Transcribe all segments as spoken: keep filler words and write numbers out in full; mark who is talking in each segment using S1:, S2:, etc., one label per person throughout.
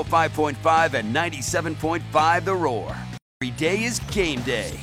S1: five point five and ninety-seven point five The Roar. Every day is game day.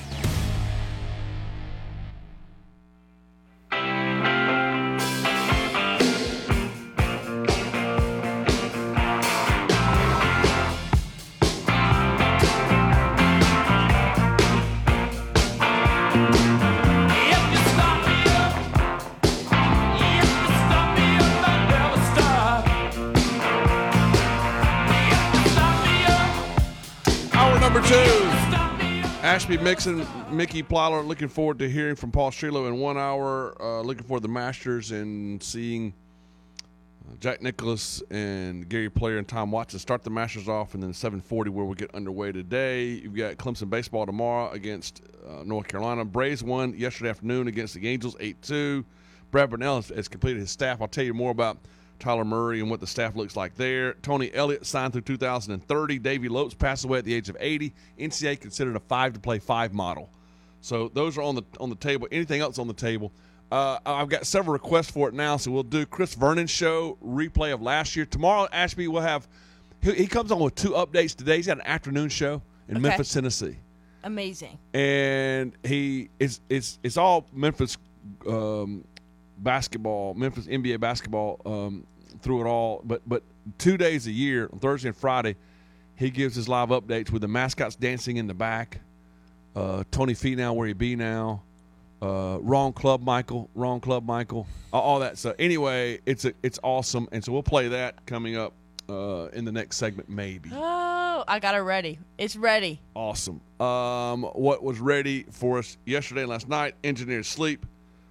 S2: Number two, Ashby Mixon, Mickey Plyler. Looking forward to hearing from Paul Strelow in one hour. Uh, looking forward to the Masters and seeing uh, Jack Nicklaus and Gary Player and Tom Watson start the Masters off, and then seven forty where we get underway today. You've got Clemson baseball tomorrow against uh, North Carolina. Braves won yesterday afternoon against the Angels eight two. Brad Burnell has, has completed his staff. I'll tell you more about Tyler Murray and what the staff looks like there. Tony Elliott signed through two thousand thirty. Davey Lopes passed away at the age of eighty. N C A A considered a five-to-play-five model. So those are on the on the table. Anything else on the table? Uh, I've got several requests for it now, so we'll do Chris Vernon's show, replay of last year. Tomorrow, Ashby will have he, – he comes on with two updates today. He's got an afternoon show in
S3: Okay.
S2: Memphis, Tennessee.
S3: Amazing.
S2: And he it's it's it's all Memphis um, basketball, Memphis N B A basketball um, through it all. But but two days a year, on Thursday and Friday, he gives his live updates with the mascots dancing in the back. Uh, Tony Finau, where he be now? Uh, wrong club, Michael. Wrong club, Michael. All, all that stuff. Anyway, it's a, it's awesome, and so we'll play that coming up uh, in the next segment, maybe.
S3: Oh, I got it ready. It's ready.
S2: Awesome. Um, what was ready for us yesterday and last night? Engineer Sleep.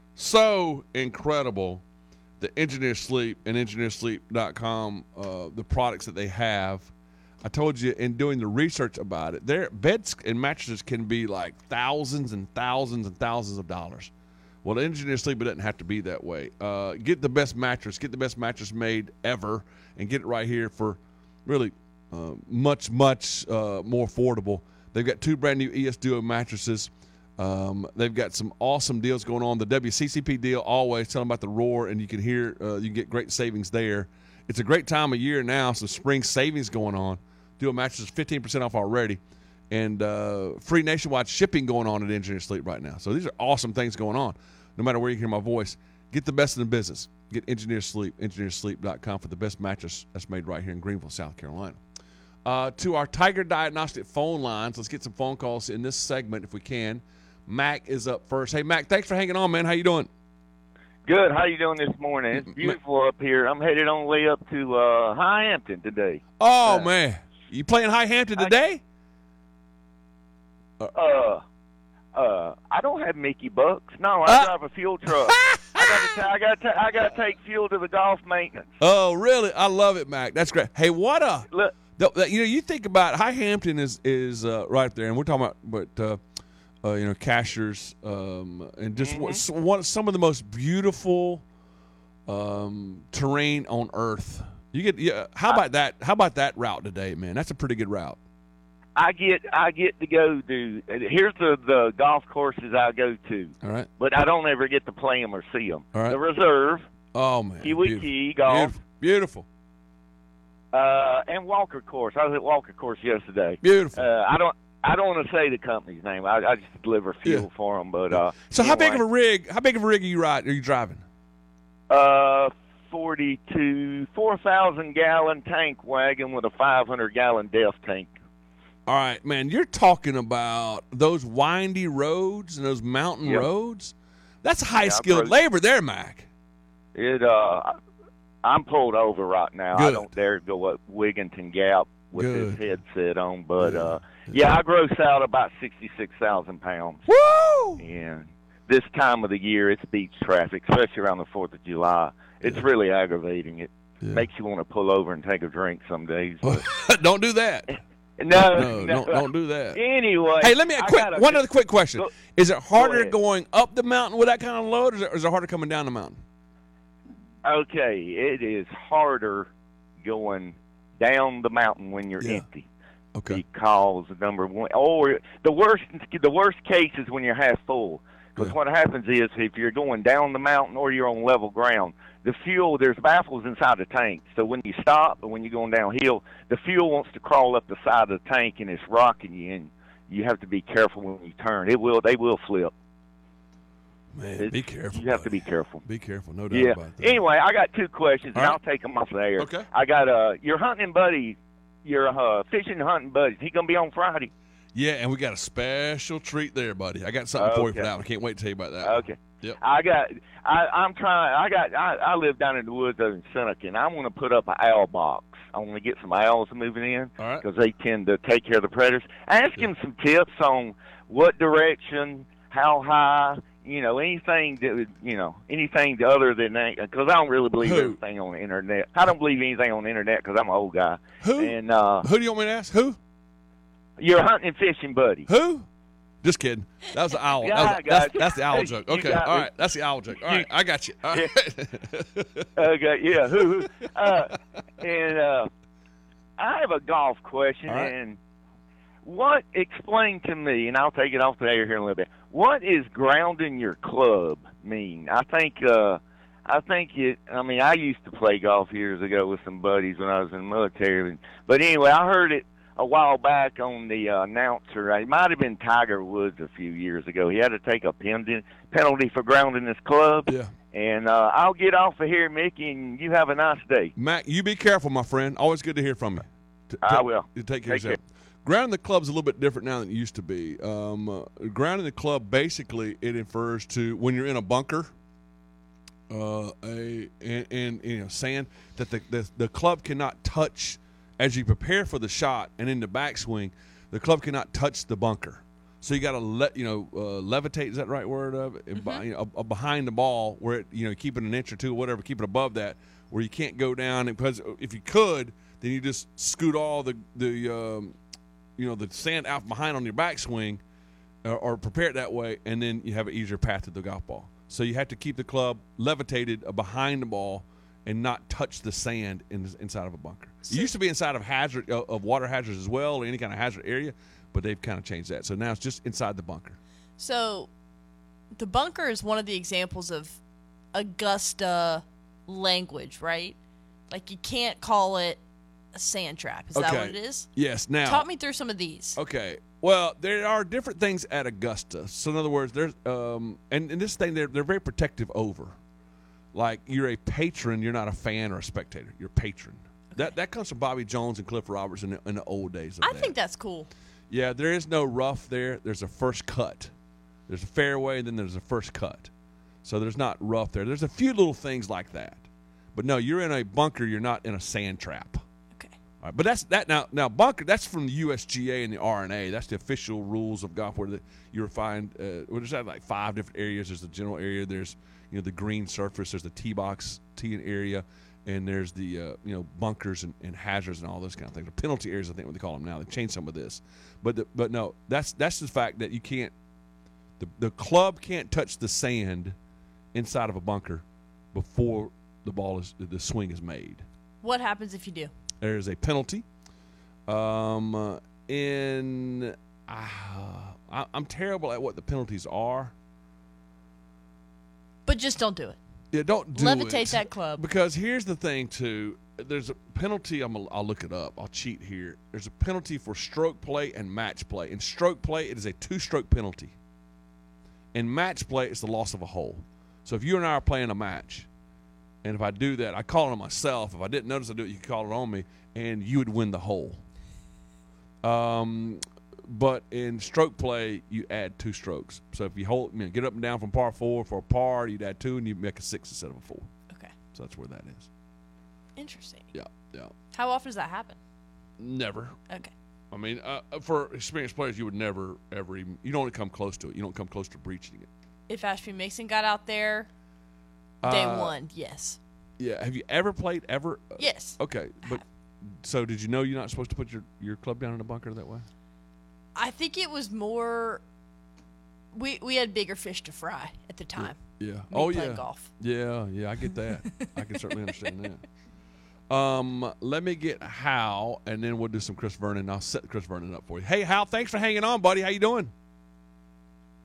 S2: So incredible. The Engineer Sleep and engineer sleep dot com, uh, the products that they have. I told you in doing the research about it, their beds and mattresses can be like thousands and thousands and thousands of dollars. Well, the Engineer Sleep, it doesn't have to be that way. Uh, get the best mattress. Get the best mattress made ever and get it right here for really uh, much, much uh, more affordable. They've got two brand new E S Duo mattresses. Um, they've got some awesome deals going on. The W C C P deal, always tell them about the Roar, and you can hear, uh, you can get great savings there. It's a great time of year now, some spring savings going on. Duo mattresses fifteen percent off already, and uh, free nationwide shipping going on at Engineer Sleep right now. So these are awesome things going on. No matter where you hear my voice, get the best in the business. Get Engineer Sleep, engineer sleep dot com for the best mattress that's made right here in Greenville, South Carolina. Uh, to our Tiger Diagnostic phone lines, let's get some phone calls in this segment if we can. Mac is up first. Hey, Mac, thanks for hanging on, man. How you doing?
S4: Good. How you doing this morning? It's beautiful up here. I'm headed on the way up to uh, High Hampton today.
S2: Oh,
S4: uh,
S2: man. You playing High Hampton today?
S4: I, uh, uh, I don't have Mickey Bucks. No, I
S2: Uh,
S4: drive a fuel truck. I got to. I got to. I got to take fuel to the golf maintenance.
S2: Oh, really? I love it, Mac. That's great. Hey, what a
S4: Look,
S2: the, the, you know, you think about High Hampton is is uh, right there, and we're talking about, but uh, uh, you know, Cashers, um, and just
S4: Mhm.
S2: one, one some of the most beautiful um, terrain on earth. You get yeah. How about that? How about that route today, man? That's a pretty good route.
S4: I get. I get to go to. Here's the the golf courses I go to,
S2: All right.
S4: but I don't ever get to play them or see them.
S2: All right.
S4: The Reserve,
S2: Oh man.
S4: Kiwi
S2: beautiful.
S4: Key Golf,
S2: Beautiful. Beautiful.
S4: uh, and Walker Course. I was at Walker Course yesterday.
S2: Beautiful.
S4: Uh, I don't. I don't want to say the company's name. I, I just deliver fuel
S2: Yeah.
S4: for them. But uh,
S2: so how big of a
S4: anyway,
S2: rig? How big of a rig are you riding? Are you driving?
S4: uh, forty-two, four thousand gallon tank wagon with a five hundred gallon def tank.
S2: All right, man, you're talking about those windy roads and those mountain
S4: Yep.
S2: roads. That's high
S4: Yeah,
S2: skilled
S4: I've
S2: labor there, Mac.
S4: It. Uh, I'm pulled over right now.
S2: Good.
S4: I don't dare go up Wigginton Gap with
S2: Good.
S4: this headset on. But
S2: Yeah.
S4: uh, yeah, I gross out about sixty-six thousand pounds.
S2: Woo!
S4: And this time of the year, it's beach traffic, especially around the Fourth of July. It's
S2: Yeah.
S4: really aggravating. It
S2: Yeah.
S4: makes you want to pull over and take a drink some days. But
S2: Don't do that.
S4: no,
S2: No,
S4: no,
S2: don't don't do that.
S4: Anyway,
S2: Hey, let me a
S4: I
S2: quick
S4: gotta-
S2: one other quick question.
S4: Go-
S2: Is it harder
S4: ahead.
S2: going up the mountain with that kind of load, or is it, or is it harder coming down the mountain?
S4: Okay, it is harder going down the mountain when you're
S2: Yeah.
S4: empty.
S2: Okay.
S4: Because number one, or the worst, the worst case is when you're half full. Because
S2: Yeah.
S4: what happens is if you're going down the mountain or you're on level ground, the fuel, there's baffles inside the tank. So when you stop and when you're going downhill, the fuel wants to crawl up the side of the tank and it's rocking you, and you have to be careful when you turn. It will, they will flip.
S2: Man,
S4: It's-
S2: be careful.
S4: You have to
S2: buddy.
S4: be careful.
S2: Be careful. No doubt
S4: Yeah.
S2: about that.
S4: Anyway, I got two questions,
S2: All
S4: and
S2: right.
S4: I'll take them off the air.
S2: Okay.
S4: I got uh, your hunting buddy, your uh, fishing and hunting buddy. He gonna be on Friday?
S2: Yeah, and we got a special treat there, buddy. I got something for you for
S4: Okay.
S2: that one. I can't wait to tell you about that.
S4: Okay.
S2: Yep.
S4: I got. I, I'm trying. I got. I, I live down in the woods over in Seneca, and I want to put up an owl box. I want to get some owls moving in
S2: All right.
S4: because they tend to take care of the predators. Ask
S2: Yeah.
S4: him some tips on what direction, how high. You know, anything that would, you know, anything other than that, because I don't really believe
S2: Who?
S4: everything on the internet. I don't believe anything on the internet because I'm an old guy.
S2: Who?
S4: And uh,
S2: Who do you want me to ask? Who?
S4: your hunting and fishing buddy.
S2: Who? Just kidding. That was the owl.
S4: Yeah,
S2: That was-
S4: I got
S2: that's,
S4: you.
S2: that's the owl
S4: You
S2: joke.
S4: got
S2: Okay.
S4: me.
S2: All right. That's the owl joke. All right. I got you. All right.
S4: Okay, yeah. Who? who- Uh, and uh, I have a golf question.
S2: All right.
S4: And what? Explain to me, and I'll take it off the air here in a little bit. What is grounding your club mean? I think. Uh, I think it. I mean, I used to play golf years ago with some buddies when I was in the military. But anyway, I heard it a while back on the uh, announcer. It might have been Tiger Woods a few years ago. He had to take a pen- penalty for grounding his club.
S2: Yeah.
S4: And uh, I'll get off of here, Mickey, and you have a nice day.
S2: Mac, you be careful, my friend. Always good to hear from you. T-
S4: I
S2: t-
S4: will.
S2: You take care of
S4: Take
S2: yourself. Grounding the club's a little bit different now than it used to be. Um, uh, grounding the club, basically, it refers to when you're in a bunker, uh, a and, and you know sand that the, the the club cannot touch as you prepare for the shot and in the backswing. The club cannot touch the bunker, so you got to let you know uh, levitate. Is that the right word of it? And by- you know, uh, behind the ball, where it, you know keep it an inch or two, or whatever, keep it above that, where you can't go down. Because if you could, then you just scoot all the the um, you know the sand out behind on your backswing, or, or prepare it that way, and then you have an easier path to the golf ball. So you have to keep the club levitated uh, behind the ball and not touch the sand in, inside of a bunker. It used to be inside of hazard uh, of water hazards as well, or any kind of hazard area, but they've kind of changed that. So now it's just inside the bunker.
S3: So, the bunker is one of the examples of Augusta language, right? Like, you can't call it a sand trap. Is that
S2: Okay.
S3: what it is?
S2: Yes. Now,
S3: Talk me through some of these.
S2: okay. Well, there are different things at Augusta. So in other words, there's um, and, and this thing they're they're very protective over. Like you're a patron, you're not a fan or a spectator. You're a patron. That that comes from Bobby Jones and Cliff Roberts in the, in the old days. Of
S3: I
S2: that.
S3: think that's cool.
S2: Yeah, there is no rough there. There's a first cut. There's a fairway, then there's a first cut. So there's not rough there. There's a few little things like that. But no, you're in a bunker. You're not in a sand trap.
S3: Okay.
S2: All right, but that's that now. Now bunker. That's from the U S G A and the R N A. That's the official rules of golf. Where the, you find, uh, well, there's like five different areas. There's the general area. There's you know the green surface. There's the tee box teeing area, and there's the uh, you know bunkers and, and hazards and all those kind of things. The penalty areas, I think what they call them now. They changed some of this, but the, but no, that's that's the fact that you can't. The the club can't touch the sand inside of a bunker before the ball is the swing is made.
S3: What happens if you do?
S2: There's a penalty. Um, uh, in uh, I, I'm terrible at what the penalties are.
S3: But just don't do it.
S2: Yeah, don't do
S3: Levitate
S2: it.
S3: that club.
S2: Because here's the thing too. There's a penalty. I'm. A, I'll look it up. I'll cheat here. There's a penalty for stroke play and match play. In stroke play, it is a two-stroke penalty. In match play, it's the loss of a hole. So if you and I are playing a match, and if I do that, I call it on myself. If I didn't notice I do it, you could call it on me, and you would win the hole. Um, but in stroke play, you add two strokes. So if you hold, you know, get up and down from par four for a par, you'd add two, and you make a six instead of a four.
S3: Okay.
S2: So that's where that is.
S3: Interesting.
S2: Yeah, yeah.
S3: How often does that happen?
S2: Never.
S3: Okay.
S2: I mean, uh, for experienced players, you would never, ever even, you don't want to come close to it. You don't come close to breaching it.
S3: If Ashby Mixon got out there day
S2: Uh,
S3: one, yes.
S2: Yeah. Have you ever played, ever? Uh,
S3: Yes.
S2: Okay. But, so did you know you're not supposed to put your, your club down in a bunker that way?
S3: I think it was more. We we had bigger fish to fry at the time.
S2: Yeah.
S3: Me
S2: oh,
S3: playing
S2: yeah.
S3: golf.
S2: Yeah, yeah, I get that. I can certainly understand that. Um, let me get Hal, and then we'll do some Chris Vernon. I'll set Chris Vernon up for you. Hey, Hal, thanks for hanging on, buddy. How you doing?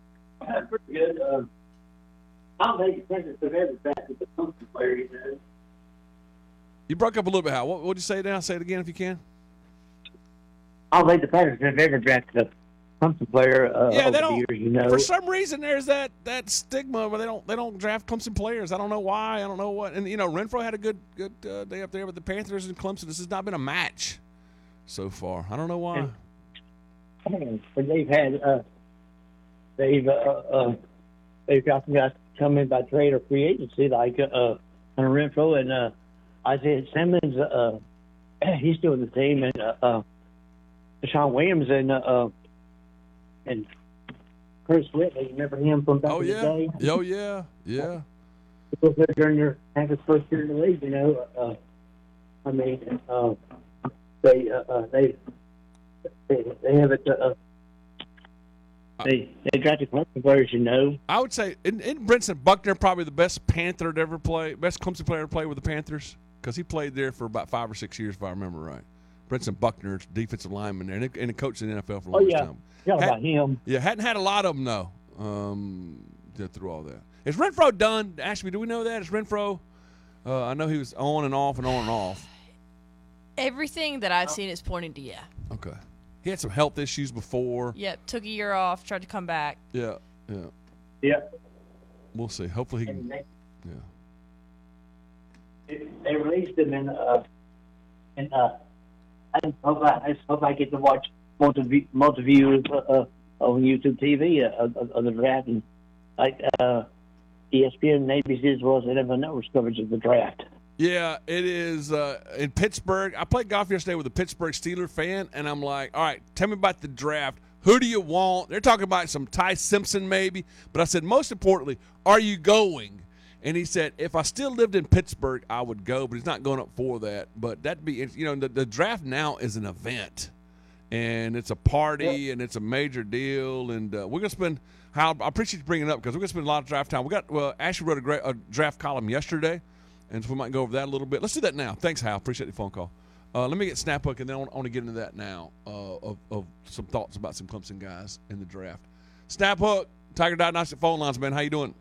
S5: That's pretty good. Uh, I don't think Texas have ever drafted the Clemson player, you know.
S2: You broke up a little bit, Hal. What would you say now? Say it again if you can.
S5: I don't think the Packers have ever drafted a Clemson player uh,
S2: Yeah,
S5: over
S2: they
S5: the
S2: don't.
S5: years, you know.
S2: For some reason, there's that, that stigma where they don't they don't draft Clemson players. I don't know why. I don't know what. And you know, Renfro had a good good uh, day up there with the Panthers and Clemson. This has not been a match so far. I don't know why.
S5: And, but they've had uh, they've uh, uh, they've got some guys come in by trade or free agency like uh, Hunter Renfro and uh, Isaiah Simmons. Uh, he's still in the team, and uh, uh, Deshaun Williams and uh, and Chris Whitley. Remember him from back
S2: Oh
S5: in
S2: yeah.
S5: the day?
S2: Oh yeah. Yeah.
S5: During their Panthers' first year in the league, you know. Uh, I mean, uh, they uh, uh, they. They, they have it. Uh, they they drafted Clemson players, you know.
S2: I would say, isn't, isn't Brenson Buckner probably the best Panther to ever play, best Clemson player to play with the Panthers? Because he played there for about five or six years, if I remember right. Brenson Buckner, defensive lineman there, and, and he coached in the N F L for a
S5: Oh
S2: long
S5: yeah,
S2: time.
S5: yeah,
S2: Had-
S5: about him.
S2: Yeah, hadn't had a lot of them though. Um, yeah, through all that, is Renfro done? Ashby, do we know that? Is Renfro? Uh, I know he was on and off and on and off.
S3: Everything that I've seen is pointing to yeah.
S2: Okay, he had some health issues before.
S3: Yep, took a year off, tried to come back.
S2: Yeah, yeah.
S5: Yeah,
S2: We'll see. Hopefully he
S5: and
S2: can.
S5: they,
S2: Yeah.
S5: they released him in. Uh, and uh, I just hope I, I just hope I get to watch multi multi views uh, uh, on YouTube T V uh, of, of the draft, and like uh, E S P N and A B C as well as N F L Network's coverage of the draft.
S2: Yeah, it is uh, in Pittsburgh. I played golf yesterday with a Pittsburgh Steelers fan, and I'm like, all right, tell me about the draft. Who do you want? They're talking about some Ty Simpson maybe. But I said, most importantly, are you going? And he said, if I still lived in Pittsburgh, I would go, but he's not going up for that. But that'd be, you know, the, the draft now is an event, and it's a party, yeah. and it's a major deal. And uh, we're going to spend, Hal, I appreciate you bringing it up because we're going to spend a lot of draft time. We got, well, Ashley wrote a, great, a draft column yesterday. And so we might go over that a little bit. Let's do that now. Thanks, Hal. Appreciate the phone call. Uh, let me get Snaphook, and then I want, I want to get into that now uh, of, of some thoughts about some Clemson guys in the draft. Snaphook, Tiger Diagnostic phone lines, man. How you doing?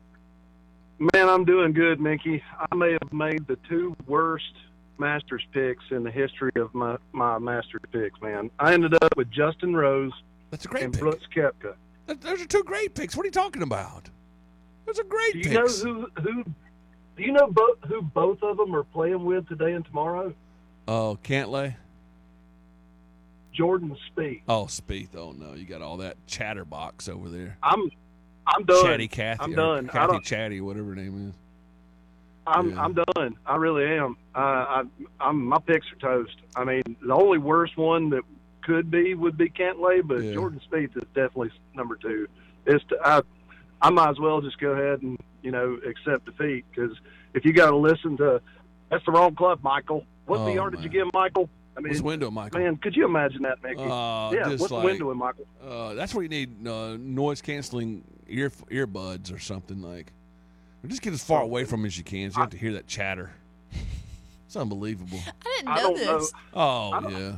S6: Man, I'm doing good, Mickey. I may have made the two worst Masters picks in the history of my, my Masters picks, man. I ended up with Justin Rose
S2: That's a great
S6: and
S2: pick.
S6: Brooks Koepka.
S2: That, those are two great picks. What are you talking about? Those are great
S6: Do you
S2: picks.
S6: know who who? Do you know bo- who both of them are playing with today and tomorrow?
S2: Oh, Cantlay?
S6: Jordan Spieth.
S2: Oh, Spieth. Oh, no. You got all that chatterbox over there.
S6: I'm I'm done.
S2: Chatty Cathy.
S6: I'm
S2: or
S6: done. I
S2: Cathy
S6: don't-
S2: Chatty, whatever her name is.
S6: I'm
S2: Yeah.
S6: I'm done. I really am. Uh, I, I'm my picks are toast. I mean, the only worst one that could be would be Cantlay, but
S2: Yeah.
S6: Jordan Spieth is definitely number two. It's to, I I might as well just go ahead and you know accept defeat because if you got to listen to that's the wrong club, Michael. What's
S2: Oh,
S6: the yardage
S2: man.
S6: you give, Michael? I mean,
S2: What's the window, Michael?
S6: man, could you imagine that, Mickey?
S2: Uh,
S6: yeah,
S2: just
S6: what's
S2: like-
S6: the window, Michael?
S2: Uh, that's where you need uh, noise canceling ear earbuds or something like. Or just get as far away from them as you can, so you have to hear that chatter. It's unbelievable.
S3: I didn't
S6: I
S3: know
S6: don't
S3: this.
S6: know.
S2: Oh
S6: I don't-
S2: yeah,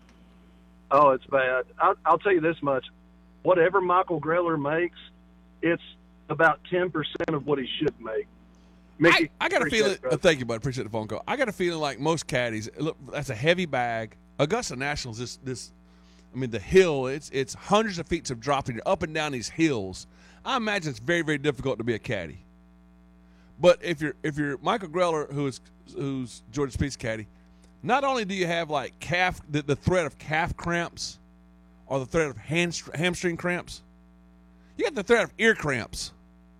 S6: Oh, it's bad. I'll, I'll tell you this much: whatever Michael Greller makes, it's about ten percent of what he should make. Mickey,
S2: I, I got a
S6: appreciate
S2: feeling.
S6: it, bro.
S2: Uh, thank you, bud. Appreciate the phone call. I got a feeling like most caddies. Look, that's a heavy bag. Augusta National's this this. I mean, the hill. It's it's hundreds of feet of dropping. You're up and down these hills. I imagine it's very very difficult to be a caddy. But if you're if you're Michael Greller, who is who's Jordan Spieth's caddy, not only do you have like calf the, the threat of calf cramps, or the threat of hand, hamstring cramps, you got the threat of ear cramps.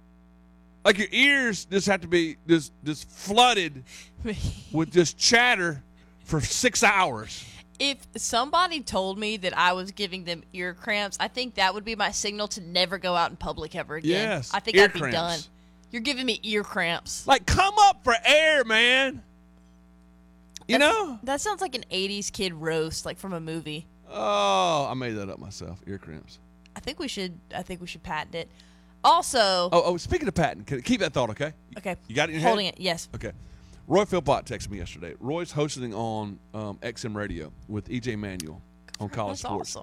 S2: Like your ears just have to be just just flooded with just chatter for six hours.
S3: If somebody told me that I was giving them ear cramps, I think that would be my signal to never go out in public ever again.
S2: Yes,
S3: I think
S2: ear
S3: I'd be
S2: cramps.
S3: done. You're giving me ear cramps.
S2: Like, come up for air, man. You
S3: That's-
S2: know?
S3: That sounds like an eighties kid roast, like from a movie.
S2: Oh, I made that up myself. Ear cramps.
S3: I think we should. I think we should patent it. Also,
S2: Oh, oh. Speaking of patent, can- keep that thought, okay?
S3: okay,
S2: You got it in your
S3: holding
S2: head?
S3: it. Yes.
S2: Okay. Roy Philpott texted me yesterday. Roy's hosting on um, X M Radio with E J Manuel on College
S3: That's
S2: Sports.
S3: awesome.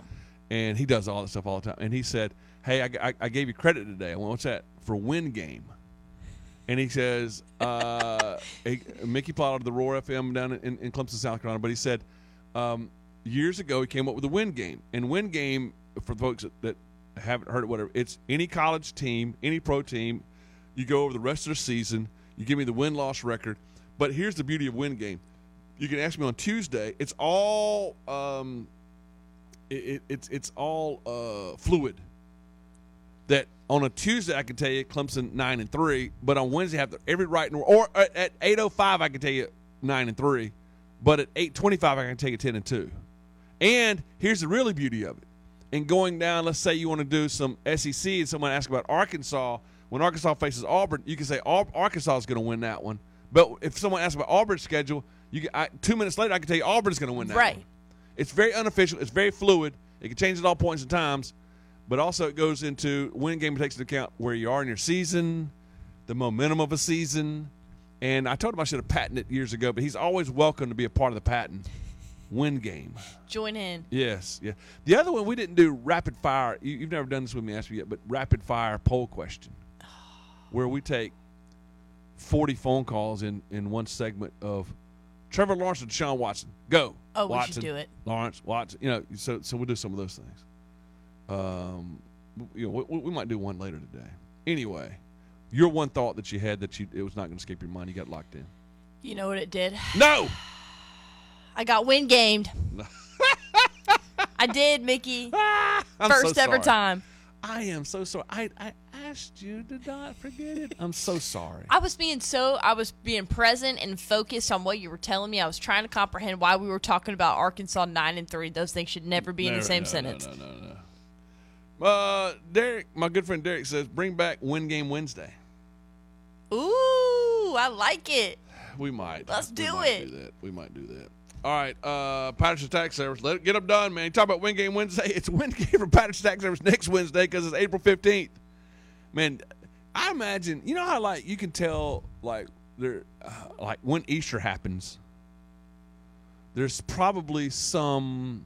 S2: and he does all that stuff all the time. And he said, "Hey, I, I, I gave you credit today." I went, "What's that?" "For win game." And he says, uh, he, Mickey plotted the Roar F M down in, in Clemson, South Carolina. But he said, um, years ago he came up with a win game. And win game, for folks that, that haven't heard it, whatever, it's any college team, any pro team. You go over the rest of the season. You give me the win-loss record. But here's the beauty of win game. You can ask me on Tuesday. It's all um, it, it, it's it's all uh, fluid. That on a Tuesday I can tell you Clemson nine and three, but on Wednesday I have every right in the world. Or at eight oh five I can tell you nine and three, but at eight twenty-five I can tell you ten and two. And here's the really beauty of it. And going down, let's say you want to do some S E C, and someone asks about Arkansas. When Arkansas faces Auburn, you can say Arkansas is going to win that one. But if someone asks about Auburn's schedule, you can, I, two minutes later I can tell you Auburn's going to win that
S3: right.
S2: one. It's very unofficial. It's very fluid. It can change at all points and times. But also it goes into win game, takes into account where you are in your season, the momentum of a season. And I told him I should have patented it years ago, but he's always welcome to be a part of the patent. Win game.
S3: Join in.
S2: Yes, yeah. The other one we didn't do rapid fire. You, you've never done this with me, ask me yet, but rapid fire poll question, where we take forty phone calls in, in one segment of Trevor Lawrence and Deshaun Watson. Go.
S3: Oh,
S2: Watson,
S3: we should do it.
S2: Lawrence, Watson. You know, so so we'll do some of those things. Um, you know, we, we might do one later today. Anyway, your one thought that you had that you it was not going to escape your mind, you got locked in.
S3: You know what it did?
S2: No.
S3: I got win gamed. I did, Mickey.
S2: I'm
S3: First
S2: so
S3: ever
S2: sorry.
S3: time.
S2: I am so sorry. I, I asked you to not forget it. I'm so sorry.
S3: I was being so I was being present and focused on what you were telling me. I was trying to comprehend why we were talking about Arkansas nine and three. Those things should never be in
S2: No,
S3: the same
S2: no,
S3: sentence.
S2: No, no, no, no. Uh, Derek, my good friend Derek says, bring back Win Game Wednesday.
S3: Ooh, I like it.
S2: We might.
S3: Let's
S2: we
S3: do
S2: might
S3: it.
S2: Do that. We might do that. All right, uh, Patterson Tax Service. Let it get them done, man. You talk about Win Game Wednesday. It's Win Game for Patterson Tax Service next Wednesday because it's April fifteenth. Man, I imagine, you know how, like, you can tell, like, there, uh, like when Easter happens, there's probably some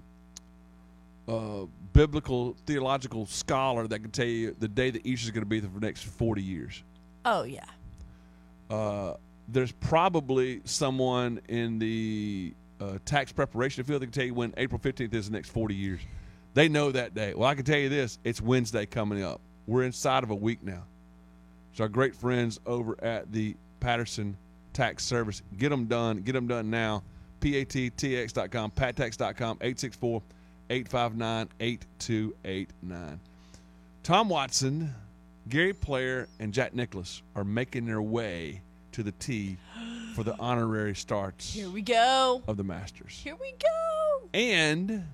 S2: uh, biblical, theological scholar that can tell you the day that Easter is going to be for the next forty years.
S3: Oh, yeah.
S2: Uh, there's probably someone in the uh, tax preparation field that can tell you when April fifteenth is the next forty years. They know that day. Well, I can tell you this. It's Wednesday coming up. We're inside of a week now. It's our great friends over at the Patterson Tax Service. Get them done. Get them done now. P A T T X dot com, pat tax dot com, eight six four, eight five nine, eight two eight nine. Tom Watson, Gary Player, and Jack Nicklaus are making their way to the tee for the honorary starts
S3: Here we go.
S2: of the Masters.
S3: Here we go.
S2: And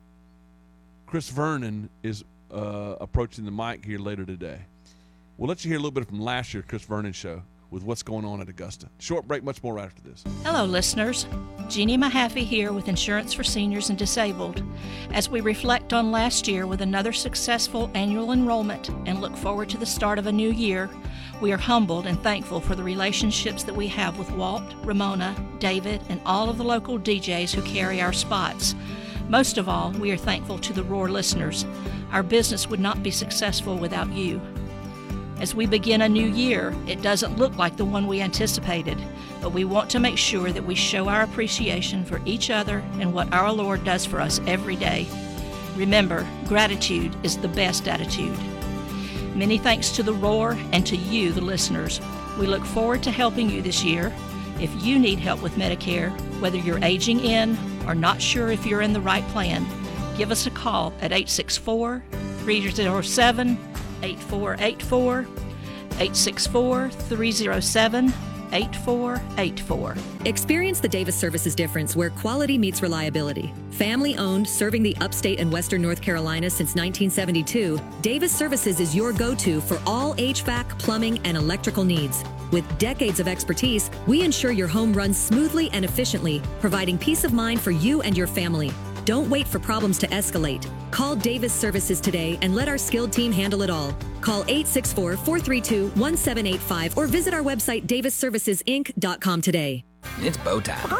S2: Chris Vernon is uh, approaching the mic here later today. We'll let you hear a little bit from last year's Chris Vernon show with what's going on at Augusta. Short break, much more right after this.
S7: Hello, listeners. Jeannie Mahaffey here with Insurance for Seniors and Disabled. As we reflect on last year with another successful annual enrollment and look forward to the start of a new year, we are humbled and thankful for the relationships that we have with Walt, Ramona, David, and all of the local D Js who carry our spots. Most of all, we are thankful to the Roar listeners. Our business would not be successful without you. As we begin a new year, it doesn't look like the one we anticipated, but we want to make sure that we show our appreciation for each other and what our Lord does for us every day. Remember, gratitude is the best attitude. Many thanks to the Roar and to you, the listeners. We look forward to helping you this year. If you need help with Medicare, whether you're aging in or not sure if you're in the right plan, give us a call at eight six four, three oh seven, eight four eight four, eight six four, three oh seven, eight four eight four.
S8: Experience the Davis Services difference where quality meets reliability. Family owned, serving the upstate and western North Carolina since nineteen seventy-two, Davis Services is your go-to for all H V A C, plumbing, and electrical needs. With decades of expertise, we ensure your home runs smoothly and efficiently, providing peace of mind for you and your family. Don't wait for problems to escalate. Call Davis Services today and let our skilled team handle it all. Call eight six four, four three two, one seven eight five or visit our website davis services inc dot com today.
S9: It's bow time.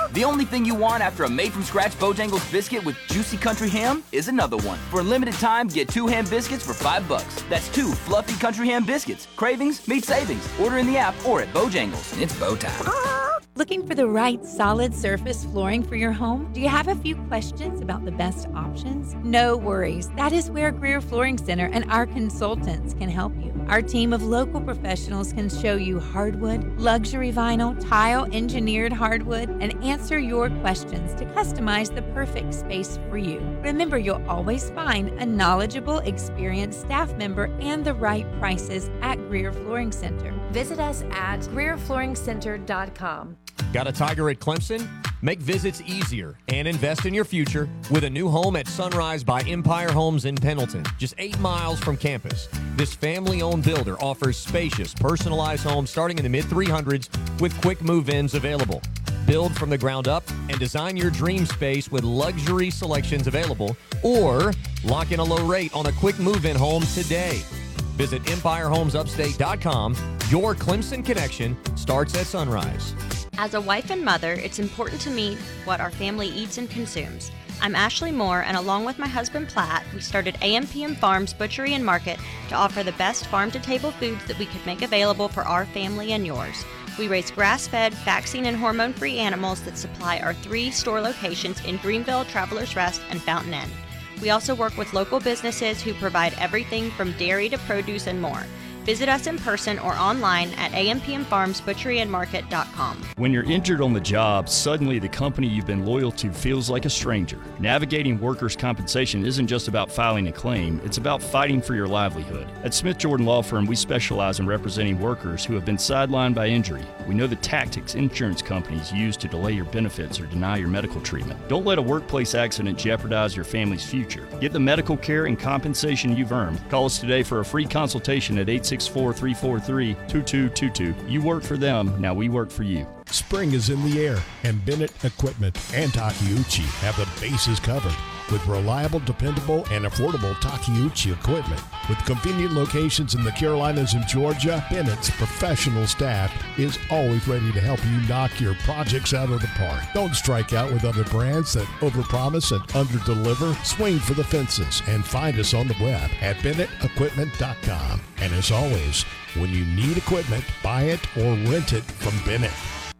S9: The only thing you want after a made-from-scratch Bojangles biscuit with juicy country ham is another one. For a limited time, get two ham biscuits for five bucks. That's two fluffy country ham biscuits. Cravings meet savings. Order in the app or at Bojangles. It's Bo time.
S10: Looking for the right solid surface flooring for your home? Do you have a few questions about the best options? No worries. That is where Greer Flooring Center and our consultants can help you. Our team of local professionals can show you hardwood, luxury vinyl, tile, engineered hardwood, and answer your questions to customize the perfect space for you. Remember, you'll always find a knowledgeable, experienced staff member and the right prices at Greer Flooring Center.
S11: Visit us at greer flooring center dot com.
S12: Got a Tiger at Clemson? Make visits easier and invest in your future with a new home at Sunrise by Empire Homes in Pendleton, just eight miles from campus. This family-owned builder offers spacious, personalized homes starting in the mid three hundreds with quick move-ins available. Build from the ground up and design your dream space with luxury selections available, or lock in a low rate on a quick move-in home today. Visit empire homes upstate dot com. Your Clemson connection starts at Sunrise.
S13: As a wife and mother, it's important to me what our family eats and consumes. I'm Ashley Moore, and along with my husband Platt, we started A M P M Farms Butchery and Market to offer the best farm-to-table foods that we could make available for our family and yours. We raise grass-fed, vaccine and hormone-free animals that supply our three store locations in Greenville, Travelers Rest, and Fountain Inn. We also work with local businesses who provide everything from dairy to produce and more. Visit us in person or online at a m p m farms butchery and market dot com.
S14: When you're injured on the job, suddenly the company you've been loyal to feels like a stranger. Navigating workers' compensation isn't just about filing a claim, it's about fighting for your livelihood. At Smith Jordan Law Firm, we specialize in representing workers who have been sidelined by injury. We know the tactics insurance companies use to delay your benefits or deny your medical treatment. Don't let a workplace accident jeopardize your family's future. Get the medical care and compensation you've earned. Call us today for a free consultation at eight six four, three four three, two two two two. You work for them, now we work for you.
S15: Spring is in the air, and Bennett Equipment and Takeuchi have the bases covered with reliable, dependable, and affordable Takeuchi equipment. With convenient locations in the Carolinas and Georgia, Bennett's professional staff is always ready to help you knock your projects out of the park. Don't strike out with other brands that overpromise and underdeliver. Swing for the fences and find us on the web at bennett equipment dot com. And as always, when you need equipment, buy it or rent it from Bennett.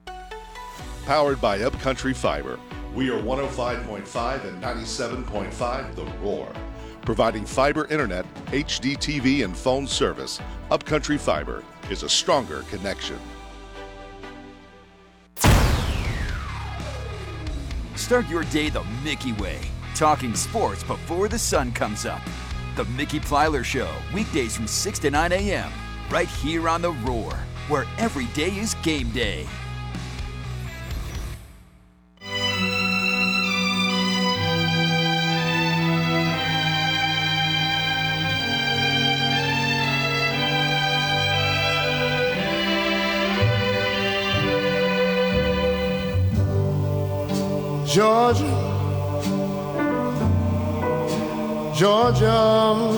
S16: Powered by Upcountry Fiber. We are one oh five point five and ninety-seven point five The Roar. Providing fiber internet, H D T V, and phone service, Upcountry Fiber is a stronger connection.
S1: Start your day the Mickey way. Talking sports before the sun comes up. The Mickey Plyler Show, weekdays from six to nine a.m. right here on The Roar, where every day is game day.
S17: Georgia, Georgia,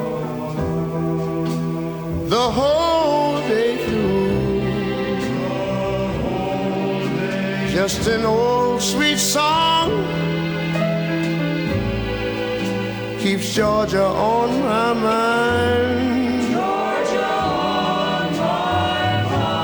S17: the whole day through, just an old sweet song keeps Georgia on my mind. Georgia on my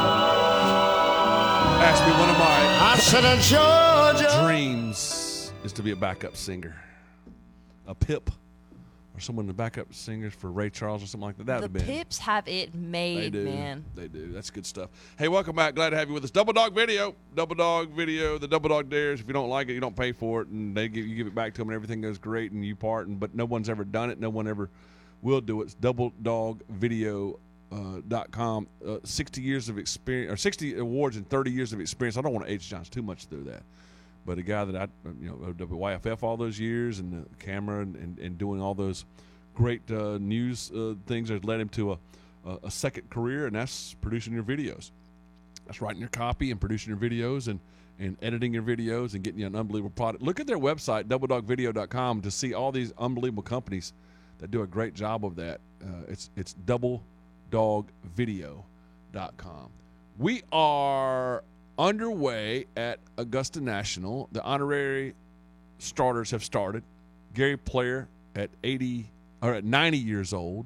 S17: mind.
S2: Ask me one of my
S17: I said a Georgia
S2: dreams is to be a backup singer, a Pip, or someone the backup singers for Ray Charles or something like that. That
S3: The
S2: would have been.
S3: Pips have it made,
S2: They do.
S3: man.
S2: They do. That's good stuff. Hey, welcome back. Glad to have you with us. Double Dog Video. Double Dog Video. The Double Dog Dares. If you don't like it, you don't pay for it, and they give you give it back to them, and everything goes great, and you part. And but no one's ever done it. No one ever will do it. It's double dog video dot com. Uh, sixty years of experience, or sixty awards and thirty years of experience. I don't want to age Johns too much through that. But a guy that I, you know, W Y F F all those years, and the camera, and, and, and doing all those great uh, news uh, things that led him to a, a, a second career, and that's producing your videos. That's writing your copy and producing your videos and, and editing your videos and getting you an unbelievable product. Look at their website, double dog video dot com, to see all these unbelievable companies that do a great job of that. Uh, it's it's double dog video dot com. We are underway at Augusta National. The honorary starters have started. Gary Player at eighty or at ninety years old,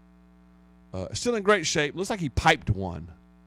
S2: uh, still in great shape. Looks like he piped one.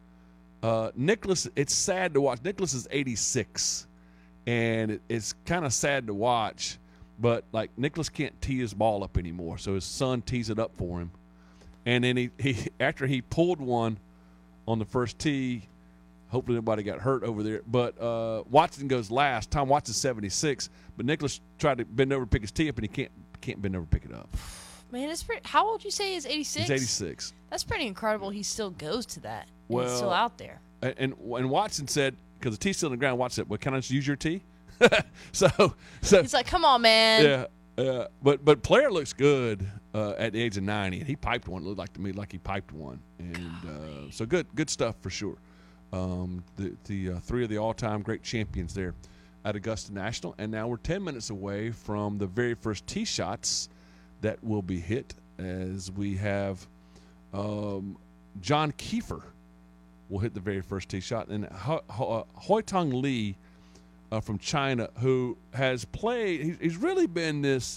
S2: Uh, Nicholas, it's sad to watch. Nicholas is eighty-six, and it, it's kind of sad to watch. But like Nicholas can't tee his ball up anymore, so his son tees it up for him. And then he, he after he pulled one on the first tee, hopefully nobody got hurt over there. But uh, Watson goes last. Tom Watson's seventy-six, but Nicholas tried to bend over, pick his tee up, and he can't can't bend over, pick it up.
S3: Man, it's pretty. How old you say is eighty-six?
S2: He's eighty-six.
S3: That's pretty incredible. He still goes to that. And
S2: Well,
S3: he's still out there.
S2: And and, and Watson said, because the tee's still on the ground, Watson said, "Well, can I just use your tee?" so so
S3: He's like, "Come on, man."
S2: yeah. Uh, but but Player looks good uh, at the age of ninety, and he piped one. It looked like to me like he piped one, and uh, so good good stuff for sure. Um, the the uh, three of the all-time great champions there at Augusta National, and now we're ten minutes away from the very first tee shots that will be hit, as we have um, John Kiefer will hit the very first tee shot, and Ho- Ho- uh, Hoi-Tong Lee uh, from China, who has played, he's, he's really been this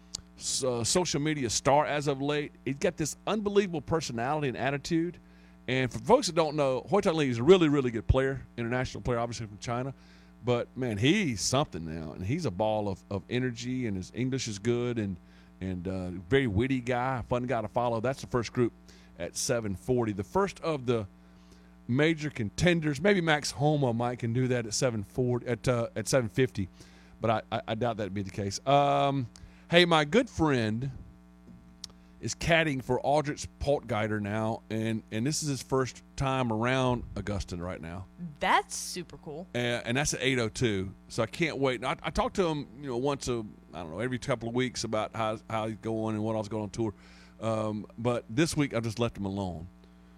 S2: uh, social media star as of late. He's got this unbelievable personality and attitude. And for folks that don't know, Hoi-Tong Lee is a really, really good player, international player, obviously from China. But, man, he's something now. And he's a ball of, of energy, and his English is good, and and uh, very witty guy, fun guy to follow. That's the first group at seven forty. The first of the major contenders, maybe Max Homa might can do that at seven forty, at uh, at seven fifty, but I, I, I doubt that would be the case. Um, hey, my good friend is caddying for Aldrich Poltgeider now, and, and this is his first time around Augusta right now.
S3: That's super cool.
S2: And, and that's at eight oh two, so I can't wait. I, I talked to him, you know, once a, I don't know, every couple of weeks about how how he's going and what else going on tour. Um, but this week I just left him alone.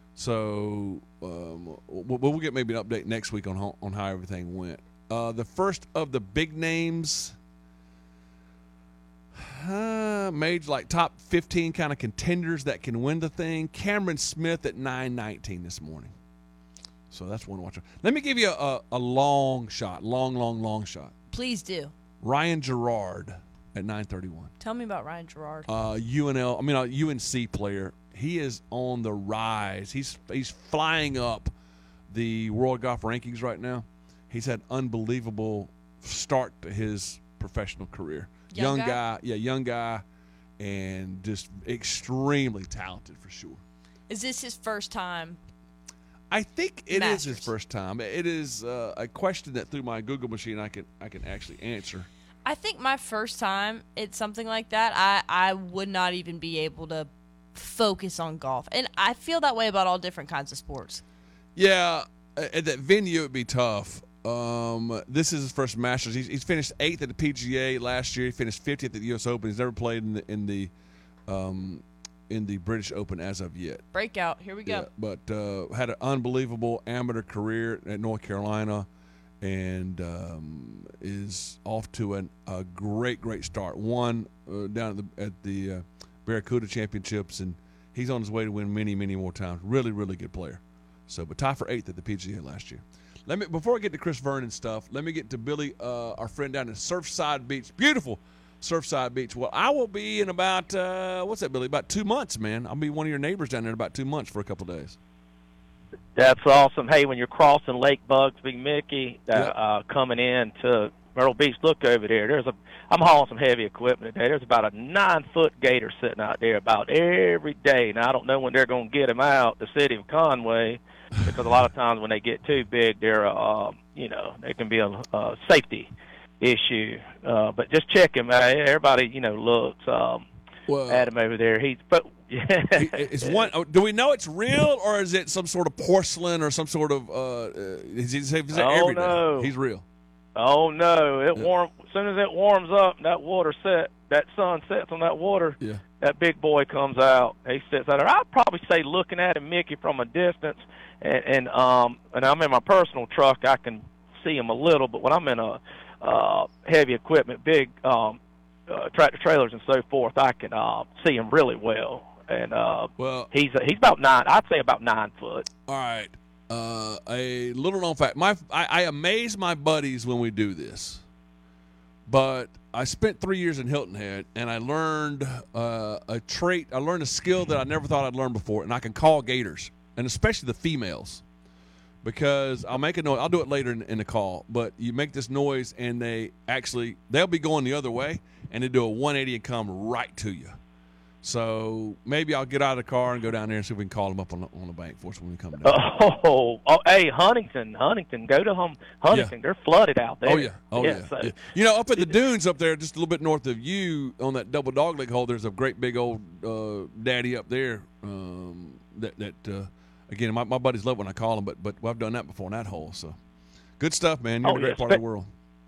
S2: So um, we'll, we'll get maybe an update next week on how, on how everything went. Uh, the first of the big names, uh, made like top fifteen kind of contenders that can win the thing. Cameron Smith at nine nineteen this morning. So that's one to watch. Let me give you a, a long shot, long, long, long shot.
S3: Please do.
S2: Ryan Gerard at nine thirty-one.
S3: Tell me about Ryan Gerard.
S2: Uh, U N L, I mean, a U N C player. He is on the rise. He's he's flying up the world golf rankings right now. He's had unbelievable start to his professional career.
S3: Young,
S2: young
S3: guy?
S2: guy, yeah, young guy, and just extremely talented for sure.
S3: Is this his first time?
S2: I think it
S3: Masters.
S2: is his first time. It is uh, a question that through my Google machine I can I can actually answer.
S3: I think my first time it's something like that, I, I would not even be able to focus on golf. And I feel that way about all different kinds of sports.
S2: Yeah, at that venue it would be tough. Um, this is his first Masters. He's, he's finished eighth at the P G A last year. He finished fiftieth at the U S Open. He's never played in the in the um, in the British Open as of yet.
S3: Breakout. Here we go.
S2: Yeah, but uh, had an unbelievable amateur career at North Carolina, and um, is off to an, a great, great start. Won uh, down at the, at the uh, Barracuda Championships, and he's on his way to win many, many more times. Really, really good player. So, but tied for eighth at the P G A last year. Let me before I get to Chris Vernon stuff, let me get to Billy, uh, our friend down in Surfside Beach. Beautiful Surfside Beach. Well, I will be in about uh, what's that, Billy? About two months, man. I'll be one of your neighbors down there in about two months for a couple of days.
S18: That's awesome. Hey, when you're crossing Lake Bugsby, Mickey, uh,
S2: Yep.
S18: uh, coming in to Myrtle Beach, look over there. There's a. I'm hauling some heavy equipment today. There's about a nine-foot gator sitting out there about every day. Now I don't know when they're going to get them out. The city of Conway, because a lot of times when they get too big, they're uh, you know, they can be a, a safety issue. Uh, but just check him out. Everybody, you know, looks um,
S2: well,
S18: at him over there. He's but. Yeah.
S2: Is one? Do we know it's real, or is it some sort of porcelain or some sort of? Uh, is he, is he
S18: Oh,
S2: every day?
S18: no.
S2: He's real.
S18: Oh no! It
S2: Yeah.
S18: warm as soon as it warms up, that water set, that sun sets on that water.
S2: Yeah.
S18: That big boy comes out. He sits out there. I'd probably say looking at him, Mickey, from a distance, and, and um, and I'm in my personal truck, I can see him a little, but when I'm in a uh, heavy equipment, big um, uh, tractor trailers and so forth, I can uh, see him really well. And uh,
S2: well,
S18: he's he's about nine. I'd say about nine foot.
S2: All right. Uh, a little known fact. My I, I amaze my buddies when we do this, but I spent three years in Hilton Head, and I learned uh, a trait. I learned a skill that I never thought I'd learned before, and I can call gators, and especially the females, because I'll make a noise. I'll do it later in, in the call, but you make this noise, and they actually they'll be going the other way, and they do a one eighty and come right to you. So maybe I'll get out of the car and go down there and see if we can call them up on the, on the bank for us when we come down.
S18: Oh, oh, hey, Huntington, Huntington, go to hum, Huntington. Yeah. They're flooded out there.
S2: Oh yeah, oh yeah.
S18: yeah, so.
S2: yeah. You know, up at the dunes up there, just a little bit north of you, on that double dogleg hole, there's a great big old uh, daddy up there. Um, that that uh, again, my, my buddies love when I call them, but but I've done that before in that hole. So good stuff, man. You're
S18: oh,
S2: in a great
S18: yeah,
S2: part of the world.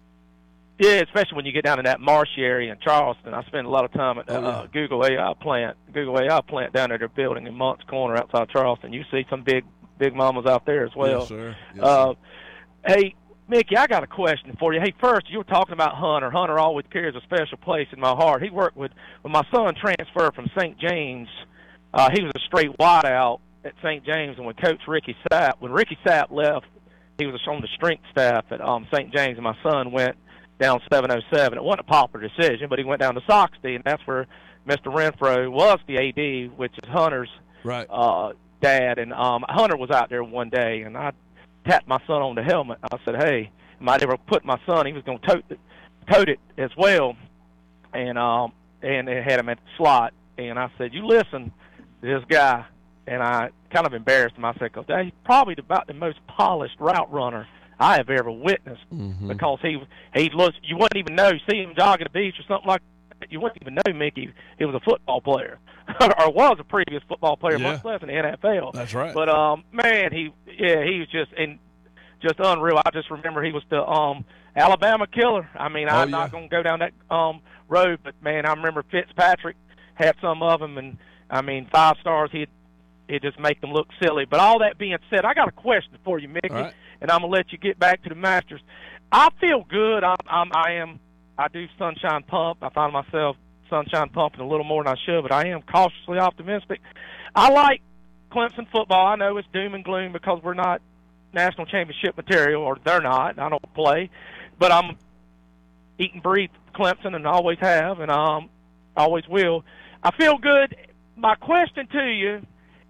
S18: Yeah, especially when you get down in that marshy area in Charleston. I spend a lot of time at the
S2: oh, yeah.
S18: uh, Google A I plant. Google A I plant down there, they're building in Mont's Corner outside Charleston. You see some big, big mamas out there as well.
S2: Yes, sir. Yes,
S18: uh,
S2: sir.
S18: Hey, Mickey, I got a question for you. Hey, first, you were talking about Hunter. Hunter always carries a special place in my heart. He worked with, when my son transferred from Saint James, uh, he was a straight wideout at Saint James, and when Coach Ricky Sapp, when Ricky Sapp left, he was on the strength staff at um, Saint James, and my son went down seven oh seven. It wasn't a popular decision, but he went down to Soxty, and that's where Mister Renfro was the A D, which is Hunter's
S2: right.
S18: uh, dad. And um, Hunter was out there one day, and I tapped my son on the helmet. I said, hey, might ever put my son, he was going to tote it, tote it as well, and um, and it had him at the slot. And I said, you listen to this guy. And I kind of embarrassed him. I said, because he's probably about the most polished route runner I have ever witnessed, mm-hmm. because he he looks, you wouldn't even know, see him jogging the beach or something like that, you wouldn't even know Mickey he was a football player or was a previous football player,
S2: yeah.
S18: much less in the N F L.
S2: That's right.
S18: But um, man, he yeah he was just and just unreal. I just remember he was the um Alabama killer. I mean,
S2: oh,
S18: I'm
S2: yeah.
S18: not gonna go down that um road, but man, I remember Fitzpatrick had some of them, and I mean five stars. He'd it just make them look silly. But all that being said, I got a question for you, Mickey,
S2: right.
S18: and I'm gonna let you get back to the Masters. I feel good. I'm, I'm I am I do sunshine pump. I find myself sunshine pumping a little more than I should, but I am cautiously optimistic. I like Clemson football. I know it's doom and gloom because we're not national championship material, or they're not. I don't play, but I'm eat and breathe Clemson, and always have, and um always will. I feel good. My question to you.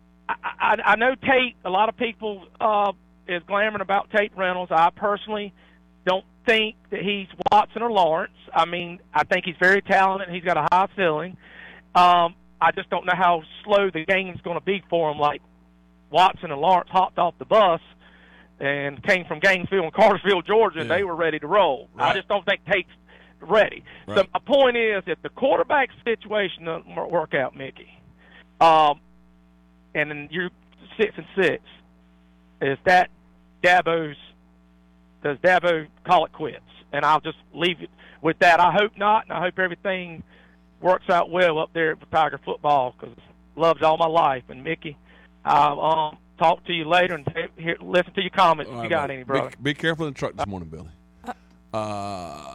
S18: I, I know Tate, a lot of people uh, is glamoring about Tate Reynolds. I personally don't think that he's Watson or Lawrence. I mean, I think he's very talented. He's got a high ceiling. Um, I just don't know how slow the game's going to be for him. Like Watson and Lawrence hopped off the bus and came from Gainesville and Cartersville, Georgia, and
S2: yeah.
S18: they were ready to roll.
S2: Right.
S18: I just don't think Tate's ready.
S2: Right.
S18: So my point is, if the quarterback situation doesn't work out, Mickey, um, and then you're six and six, is that Dabo's? Does Dabo call it quits? And I'll just leave it with that. I hope not, and I hope everything works out well up there with Tiger football, because loved all my life. And Mickey, I'll um, talk to you later and hear, listen to your comments
S2: all
S18: if
S2: right,
S18: you got
S2: buddy.
S18: any, brother.
S2: Be, be careful in the truck this morning, Billy. Uh,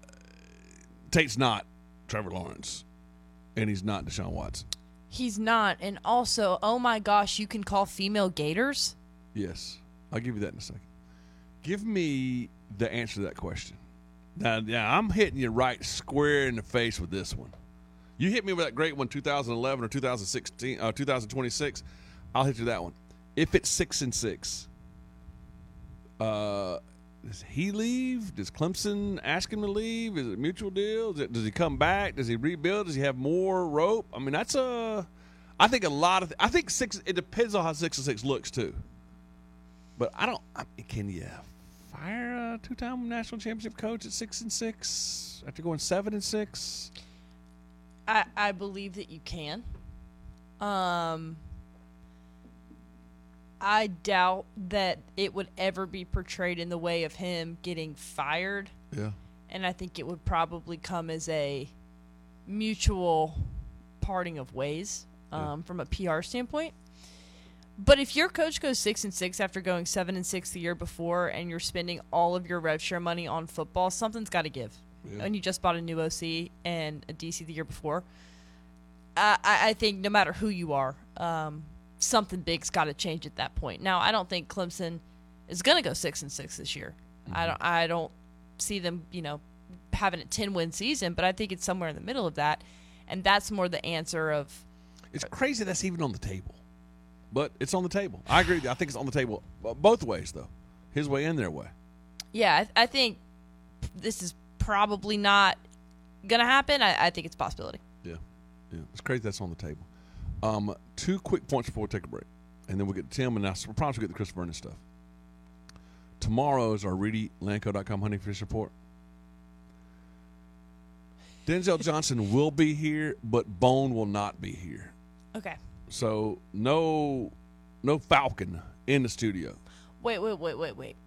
S2: Tate's not Trevor Lawrence, and he's not Deshaun Watson.
S3: He's not. And also, oh my gosh, you can call female gators?
S2: Yes. I'll give you that in a second. Give me the answer to that question. Now, yeah, I'm hitting you right square in the face with this one. You hit me with that great one, two thousand eleven or two thousand sixteen, uh, two thousand twenty-six. I'll hit you that one. If it's six and six, uh, does he leave? Does Clemson ask him to leave? Is it a mutual deal? Does, it, does he come back? Does he rebuild? Does he have more rope? I mean, that's a. I think a lot of. I think six. It depends on how six and six looks too. But I don't. I mean, can you fire a two-time national championship coach at six and six after going seven and six?
S3: I I believe that you can. Um. I doubt that it would ever be portrayed in the way of him getting fired.
S2: Yeah.
S3: And I think it would probably come as a mutual parting of ways um, yeah. from a P R standpoint. But if your coach goes six and six after going seven and six the year before, and you're spending all of your rev share money on football, something's got to give. Yeah. And you just bought a new O C and a D C the year before. I, I, I think no matter who you are, um, something big's got to change at that point. Now, I don't think Clemson is going to go six and six this year. Mm-hmm. I don't. I don't see them, you know, having a ten-win season, but I think it's somewhere in the middle of that, and that's more the answer of.
S2: It's crazy that's even on the table, but it's on the table. I agree. I think it's on the table both ways, though, his way and their way.
S3: Yeah, I, I think this is probably not going to happen. I, I think it's a possibility.
S2: Yeah, yeah, it's crazy that's on the table. Um, two quick points before we take a break, and then we'll get to Tim, and I promise we'll get the Chris Vernon stuff. Tomorrow is our Reedy Lanco dot com hunting fish report. Denzel Johnson will be here, but Bone will not be here.
S3: Okay.
S2: So no, no Falcon in the studio.
S3: Wait, wait, wait, wait, wait.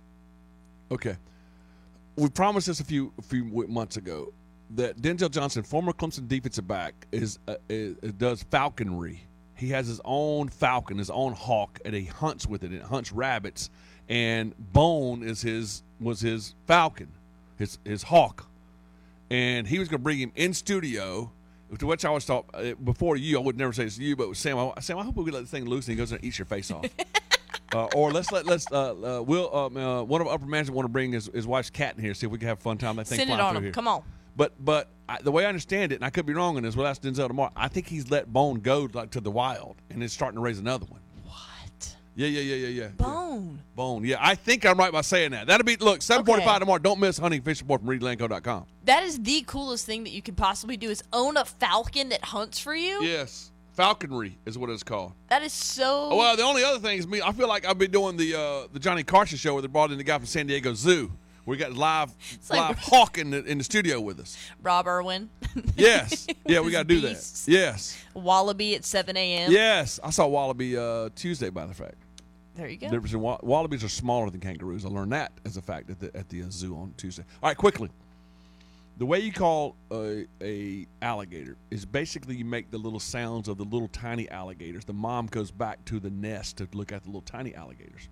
S2: Okay. We promised this a few a few months ago that Denzel Johnson, former Clemson defensive back, is, uh, is does falconry. He has his own falcon, his own hawk, and he hunts with it. And it hunts rabbits. And Bone is his was his falcon, his his hawk, and he was going to bring him in studio. To which I was thought uh, before you, I would never say this to you, but Sam, I, Sam, I hope we let this thing loose and he goes and eats your face off. uh, or let's let let's uh, uh, we'll um, uh, one of our upper management want to bring his, his wife's cat in here, see if we can have a fun time. That thing
S3: Send it
S2: flying
S3: on
S2: through
S3: him.
S2: Here.
S3: Come on.
S2: But but I, the way I understand it, and I could be wrong on this, we'll ask Denzel tomorrow. I think he's let Bone go like to the wild, and is starting to raise another one.
S3: What?
S2: Yeah, yeah, yeah, yeah, yeah.
S3: Bone.
S2: Yeah. Bone. Yeah, I think I'm right by saying that. That'll be look seven forty-five
S3: Okay.
S2: tomorrow. Don't miss hunting fish report from Reedy Lanco dot com.
S3: That is the coolest thing that you could possibly do is own a falcon that hunts for you.
S2: Yes, falconry is what it's called.
S3: That is so.
S2: Oh, well, the only other thing is me. I feel like I've been doing the uh, the Johnny Carson show where they brought in the guy from San Diego Zoo. We got live
S3: like-
S2: live hawk in the in the studio with us.
S3: Rob Irwin.
S2: Yes, yeah, we
S3: His
S2: got to do that.
S3: beasts.
S2: Yes,
S3: Wallaby at seven a.m.
S2: yes. I saw wallaby uh, Tuesday, by the fact.
S3: There you go.
S2: Difference in wa- wallabies are smaller than kangaroos. I learned that as a fact at the at the uh, zoo on Tuesday. All right, quickly. The way you call a, a alligator is basically you make the little sounds of the little tiny alligators. The mom goes back to the nest to look at the little tiny alligators.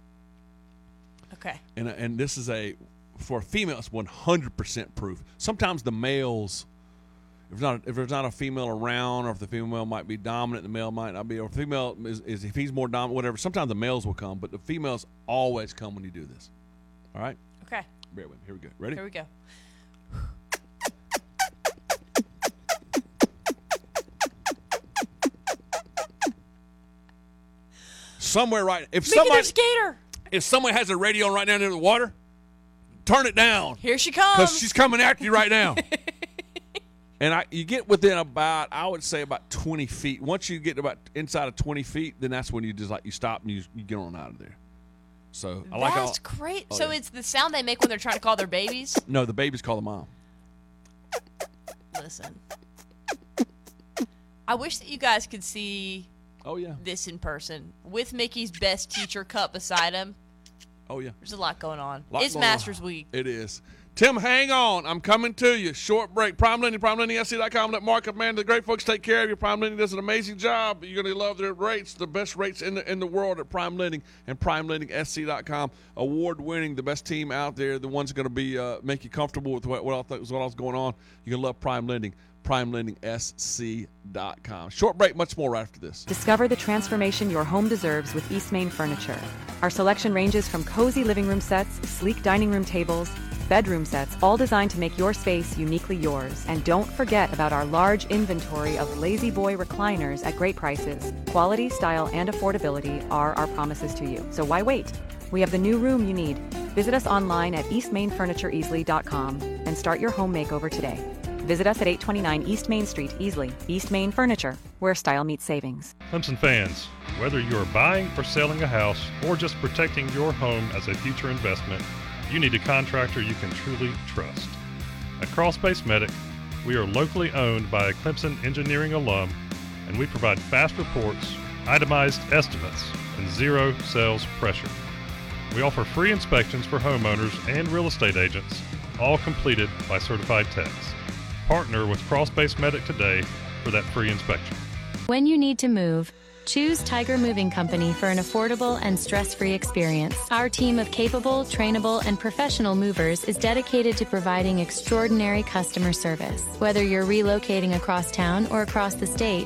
S3: Okay.
S2: And and this is a for a female, it's one hundred percent proof. Sometimes the males, if not if there's not a female around, or if the female might be dominant, the male might not be, or if the female is, is if he's more dominant, whatever. Sometimes the males will come, but the females always come when you do this. All right.
S3: Okay.
S2: Bear with me. Here we go. Ready?
S3: Here we go.
S2: Somewhere right. If
S3: Mickey,
S2: somebody
S3: there's a gator.
S2: if someone has a radio right now near the water, turn it down.
S3: Here she comes.
S2: Because she's coming after you right now. And I, you get within about, I would say about twenty feet. Once you get about inside of twenty feet, then that's when you just like you stop and you, you get on out of there. So I like
S3: That's
S2: all.
S3: great.
S2: Oh,
S3: so
S2: yeah.
S3: it's the sound they make when they're trying to call their babies.
S2: No, the babies call the mom.
S3: Listen, I wish that you guys could see.
S2: Oh yeah.
S3: This in person with Mickey's best teacher cup beside him.
S2: Oh yeah.
S3: There's a lot going on.
S2: Lot
S3: It's
S2: going on.
S3: Masters Week.
S2: It is. Tim, hang on. I'm coming to you. Short break. Prime Lending, prime lending S C dot com. Let Mark up, man. The great folks take care of you. Prime Lending does an amazing job. You're going to love their rates, the best rates in the in the world at Prime Lending and prime lending S C dot com. Award-winning, the best team out there. The ones going to be uh, make you comfortable with what, what else what else going on. You're going to love Prime Lending. prime lending S C dot com. Short break. Much more right after this.
S19: Discover the transformation your home deserves with East Main Furniture. Our selection ranges from cozy living room sets, sleek dining room tables, bedroom sets, all designed to make your space uniquely yours. And don't forget about our large inventory of Lazy Boy recliners at great prices. Quality, style, and affordability are our promises to you. So why wait? We have the new room you need. Visit us online at east main furniture easily dot com and start your home makeover today. Visit us at eight twenty-nine East Main Street, Easley. East Main Furniture, where style meets savings.
S20: Clemson fans, whether you're buying or selling a house or just protecting your home as a future investment, you need a contractor you can truly trust. At Crawlspace Medic, we are locally owned by a Clemson engineering alum, and we provide fast reports, itemized estimates, and zero sales pressure. We offer free inspections for homeowners and real estate agents, all completed by certified techs. Partner with Crawlspace Medic today for that free inspection.
S21: When you need to move, choose Tiger Moving Company for an affordable and stress-free experience. Our team of capable, trainable, and professional movers is dedicated to providing extraordinary customer service. Whether you're relocating across town or across the state,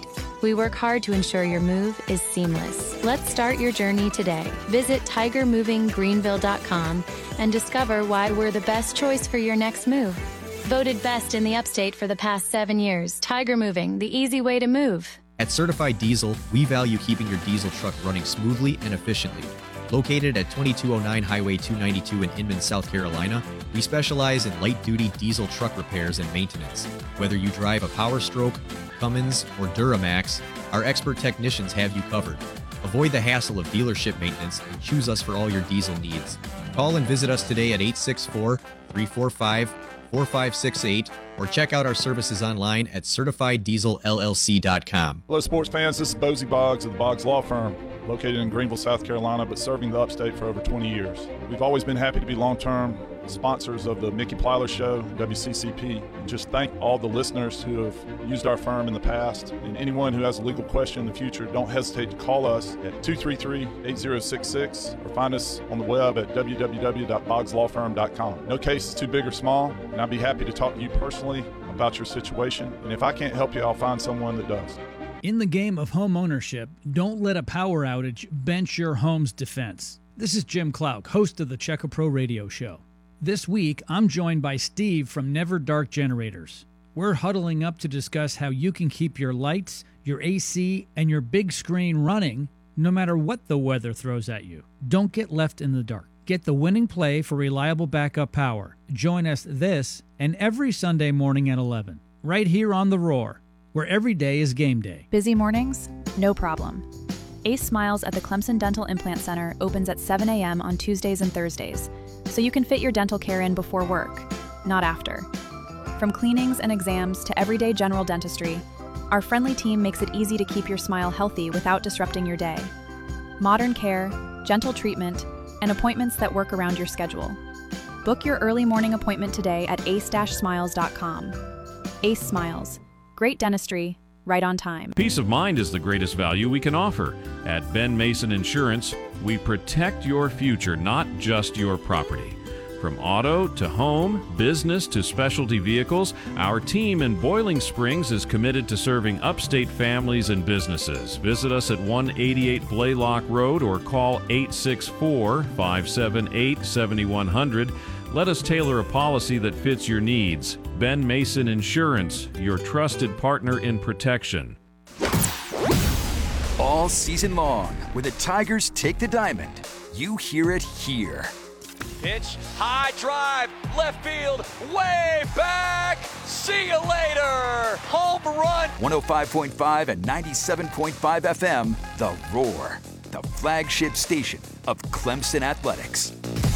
S21: we work hard to ensure your move is seamless. Let's start your journey today. Visit tiger moving greenville dot com and discover why we're the best choice for your next move. Voted best in the upstate for the past seven years. Tiger Moving, the easy way to move.
S4: At Certified Diesel, we value keeping your diesel truck running smoothly and efficiently. Located at twenty-two oh nine Highway two ninety-two in Inman, South Carolina, we specialize in light-duty diesel truck repairs and maintenance. Whether you drive a Power Stroke, Cummins, or Duramax, our expert technicians have you covered. Avoid the hassle of dealership maintenance and choose us for all your diesel needs. Call and visit us today at eight six four, three four five, four five six eight or check out our services online at certified diesel L L C dot com.
S22: Hello, sports fans. This is Bozie Boggs of the Boggs Law Firm, located in Greenville, South Carolina, but serving the upstate for over twenty years. We've always been happy to be long-term sponsors of the Mickey Plyler Show, W C C P. And just thank all the listeners who have used our firm in the past. And anyone who has a legal question in the future, don't hesitate to call us at two three three, eight zero six six or find us on the web at w w w dot boggs law firm dot com. No case is too big or small, and I'd be happy to talk to you personally about your situation. And if I can't help you, I'll find someone that does.
S23: In the game of home ownership, don't let a power outage bench your home's defense. This is Jim Clouk, host of the Checker Pro Radio Show. This week, I'm joined by Steve from Never Dark Generators. We're huddling up to discuss how you can keep your lights, your A C, and your big screen running no matter what the weather throws at you. Don't get left in the dark. Get the winning play for reliable backup power. Join us this and every Sunday morning at eleven, right here on The Roar, where every day is game day.
S24: Busy mornings? No problem. Ace Smiles at the Clemson Dental Implant Center opens at seven a.m. on Tuesdays and Thursdays, so you can fit your dental care in before work, not after. From cleanings and exams to everyday general dentistry, our friendly team makes it easy to keep your smile healthy without disrupting your day. Modern care, gentle treatment, and appointments that work around your schedule. Book your early morning appointment today at ace dash smiles dot com. Ace Smiles. Great dentistry, right on time.
S25: Peace of mind is the greatest value we can offer. At Ben Mason Insurance, we protect your future, not just your property. From auto to home, business to specialty vehicles, our team in Boiling Springs is committed to serving upstate families and businesses. Visit us at one eighty-eight Blaylock Road or call eight six four, five seven eight, seven one zero zero. Let us tailor a policy that fits your needs. Ben Mason Insurance, your trusted partner in protection.
S1: All season long, where the Tigers take the diamond, you hear it here.
S26: Pitch, high drive, left field, way back. See you later. Home run.
S1: one oh five point five and ninety-seven point five F M, The Roar, the flagship station of Clemson Athletics.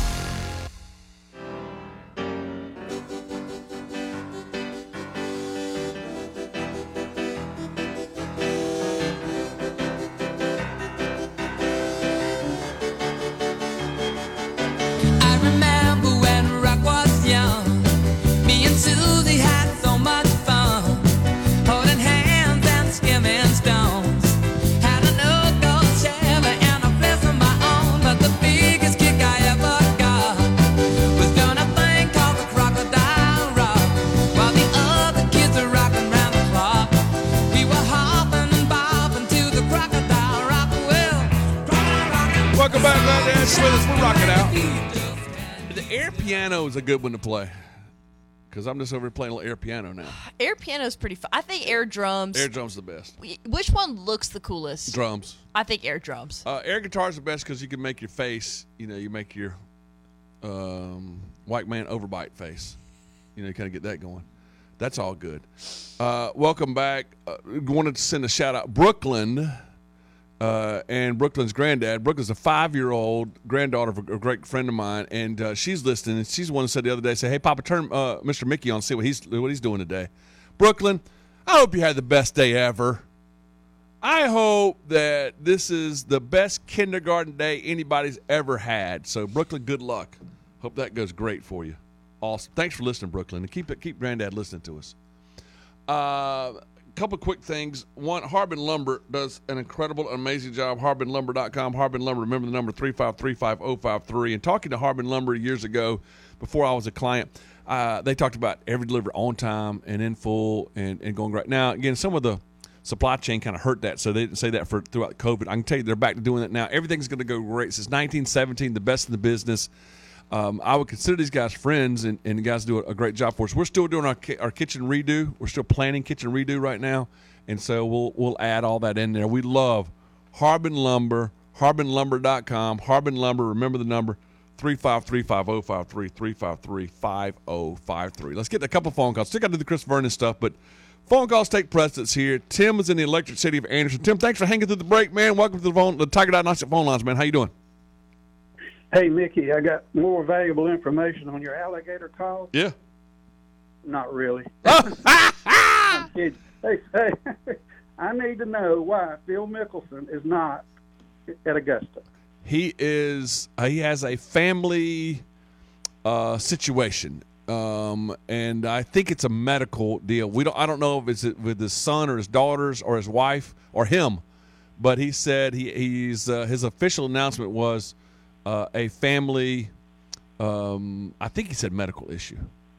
S2: Welcome back, Glad to have you with us. We're rocking out. The air piano is a good one to play because I'm just over here playing a little air piano now.
S3: Air piano is pretty fun. I think air drums.
S2: Air drums the best.
S3: Which one looks the coolest?
S2: Drums.
S3: I think air drums.
S2: Uh, air guitar is the best because you can make your face, you know, you make your um, white man overbite face. You know, you kind of get that going. That's all good. Uh, welcome back. Uh, wanted to send a shout out. Brooklyn. Uh, and Brooklyn's granddad. Brooklyn's a five-year-old granddaughter of a, a great friend of mine, and uh, she's listening. And she's the one who said the other day, "Say, hey, Papa, turn uh, Mister Mickey on, see what he's what he's doing today." Brooklyn, I hope you had the best day ever. I hope that this is the best kindergarten day anybody's ever had. So, Brooklyn, good luck. Hope that goes great for you. Awesome. Thanks for listening, Brooklyn, and keep it keep Granddad listening to us. Uh, couple quick things. One, Harbin Lumber does an incredible, amazing job. Harbin Lumber dot com. Harbin Lumber, remember the number three five three, five oh five three. And talking to Harbin Lumber years ago, before I was a client, uh, they talked about every delivery on time and in full and, and going great. Now, again, some of the supply chain kind of hurt that, so they didn't say that for throughout COVID. I can tell you they're back to doing that now. Everything's going to go great. Since nineteen seventeen, the best in the business. Um, I would consider these guys friends, and, and the guys do a, a great job for us. We're still doing our ki- our kitchen redo. We're still planning kitchen redo right now, and so we'll we'll add all that in there. We love Harbin Lumber, harbin lumber dot com. Harbin Lumber, remember the number, three five three, five oh five three, three five three, five oh five three. Let's get a couple phone calls. Still got to do the Chris Vernon stuff, but phone calls take precedence here. Tim is in the electric city of Anderson. Tim, thanks for hanging through the break, man. Welcome to the phone, the Tiger Diagnostic phone lines, man. How you doing?
S5: Hey, Mickey, I got more valuable information on your alligator call.
S2: Yeah.
S5: Not really. I'm kidding. Hey, hey, I need to know why Phil Mickelson is not at Augusta.
S2: He is. Uh, he has a family uh, situation, um, and I think it's a medical deal. We don't. I don't know if it's with his son or his daughters or his wife or him, but he said he, he's uh, his official announcement was. Uh, a family, um, I think he said medical issue.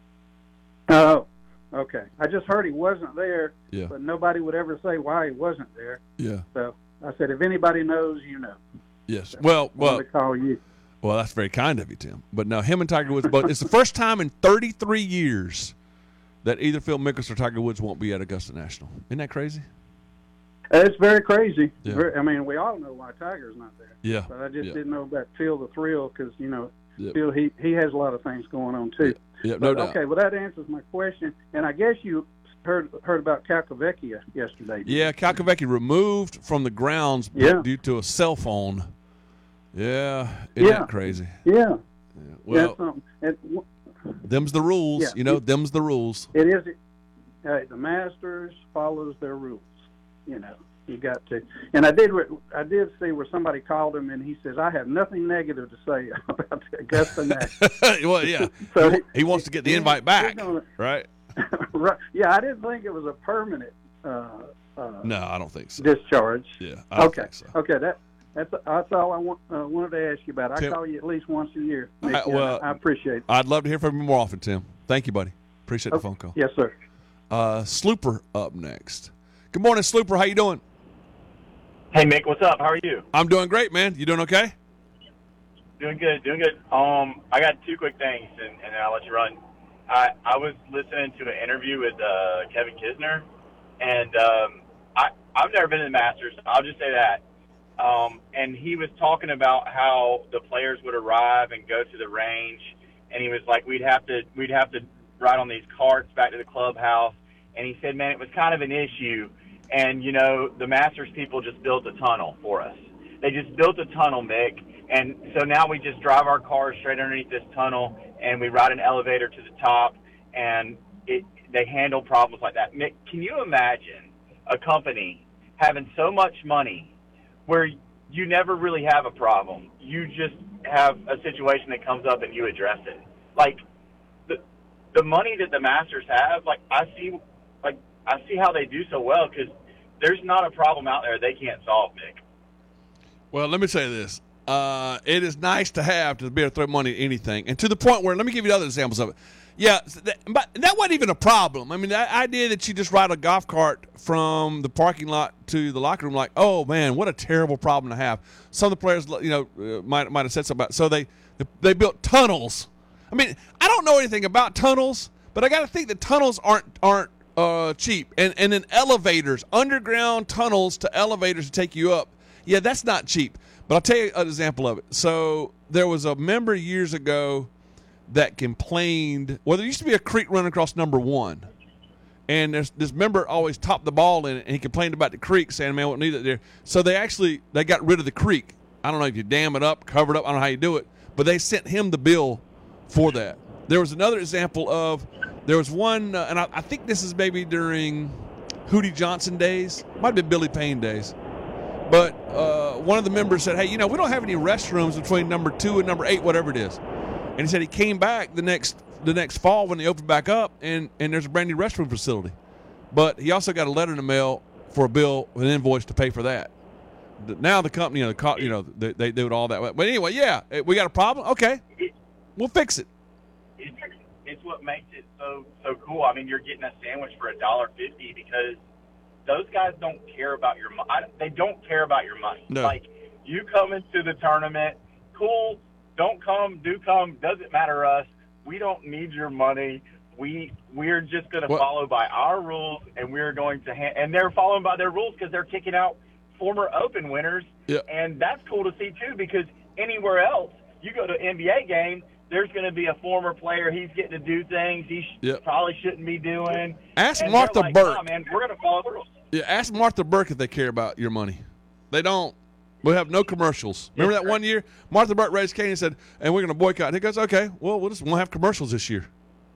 S5: Oh, okay. I just heard he wasn't there,
S2: yeah.
S5: but nobody would ever say why he wasn't there.
S2: Yeah.
S5: So I said, if anybody knows, you know.
S2: Yes.
S5: So
S2: well,
S5: I
S2: well.
S5: wanted to call you.
S2: Well, that's very kind of you, Tim. But no, him and Tiger Woods both. It's the first time in thirty-three years that either Phil Mickelson or Tiger Woods won't be at Augusta National. Isn't that crazy?
S5: It's very crazy.
S2: Yeah.
S5: Very, I mean, we all know why Tiger's not there.
S2: Yeah.
S5: But I just
S2: yeah.
S5: didn't know about Phil the Thrill because, you know,
S2: Yep.
S5: Phil, he, he has a lot of things going on, too.
S2: Yeah,
S5: but,
S2: no doubt.
S5: Okay, well, that answers my question. And I guess you heard heard about Calcavecchia yesterday.
S2: Yeah, Calcavecchia removed from the grounds
S5: Yeah.
S2: due to a cell phone. Yeah. Isn't
S5: Yeah.
S2: that crazy?
S5: Yeah.
S2: Yeah. Well,
S5: That's something. It,
S2: them's the rules.
S5: Yeah.
S2: You know, them's the rules.
S5: it is. Hey, the Masters follows their rules, you know. You got to, and I did. I did see where somebody called him, and he says, "I have nothing negative to say about the Augusta National."
S2: Well, yeah.
S5: So
S2: he,
S5: he,
S2: he wants to get the
S5: he-
S2: invite back,
S5: gonna-
S2: right?
S5: right? Yeah, I didn't think it was a permanent uh, uh,
S2: No, I don't think so.
S5: discharge.
S2: Yeah, I don't
S5: okay.
S2: think so.
S5: Okay. That that's that's all I want, uh, wanted to ask you about. I
S2: Tim-
S5: call you at least once a year.
S2: I-
S5: Mickey, and
S2: well,
S5: I, I appreciate it.
S2: I'd love to hear from you more often, Tim. Thank you, buddy. Appreciate the
S5: Okay.
S2: phone call.
S5: Yes, sir.
S2: Uh, Slooper up next. Good morning, Slooper. How you doing?
S6: Hey, Mick, what's up? How are you?
S2: I'm doing great, man. You doing okay?
S6: Doing good, doing good. Um, I got two quick things, and, and then I'll let you run. I, I was listening to an interview with uh, Kevin Kisner, and um, I, I've never been to the Masters. I'll just say that. Um, and he was talking about how the players would arrive and go to the range, and he was like, we'd have to we'd have to ride on these carts back to the clubhouse. And he said, man, it was kind of an issue. And, you know, the Masters people just built a tunnel for us. They just built a tunnel, Mick. And so now we just drive our cars straight underneath this tunnel, and we ride an elevator to the top, and it, they handle problems like that. Mick, can you imagine a company having so much money where you never really have a problem? You just have a situation that comes up and you address it. Like, the the money that the Masters have, like, I see, like, I see how they do so well because there's not a problem out there they can't solve, Nick.
S2: Well, let me say this. Uh, it is nice to have to be able to throw money at anything. And to the point where, let me give you other examples of it. Yeah, that, but that wasn't even a problem. I mean, the idea that you just ride a golf cart from the parking lot to the locker room, like, oh, man, what a terrible problem to have. Some of the players, you know, uh, might might have said something about it. So they, they built tunnels. I mean, I don't know anything about tunnels, but I got to think that tunnels aren't aren't uh, cheap. And, and then elevators, underground tunnels to elevators to take you up. Yeah, that's not cheap. But I'll tell you an example of it. So there was a member years ago that complained. Well, there used to be a creek running across number one. And there's, this member always topped the ball in it, and he complained about the creek, saying, man, we don't need it there. So they actually, they got rid of the creek. I don't know if you dam it up, cover it up. I don't know how you do it. But they sent him the bill for that. There was another example of, there was one, uh, and I, I think this is maybe during Hootie Johnson days. Might have been Billy Payne days. But uh, one of the members said, hey, you know, we don't have any restrooms between number two and number eight, whatever it is. And he said he came back the next the next fall when they opened back up, and, and there's a brand new restroom facility. But he also got a letter in the mail for a bill, an invoice to pay for that. Now the company, you know, the, you know they, they do it all that way. But anyway, yeah, we got a problem? Okay, we'll fix it.
S6: It's, it's what makes it so so cool. I mean, you're getting a sandwich for a dollar fifty because those guys don't care about your money. They don't care about your money.
S2: No.
S6: Like, you come into the tournament, cool, don't come, do come, doesn't matter to us. We don't need your money. We, we're just going to follow by our rules, and we're going to ha- – and they're following by their rules because they're kicking out former Open winners.
S2: Yeah.
S6: And that's cool to see, too, because anywhere else, you go to an N B A game, there's going to be a former player. He's getting to do things he sh-
S2: Yep.
S6: probably shouldn't be doing.
S2: Ask
S6: And
S2: Martha
S6: they're like,
S2: Burke.
S6: Nah, man, we're going to follow the rules.
S2: Yeah, ask Martha Burke if they care about your money. They don't. We have no commercials. Remember that one year? Martha Burke raised Kane and said, and we're going to boycott. And he goes, okay, well, we'll just won't have commercials this year.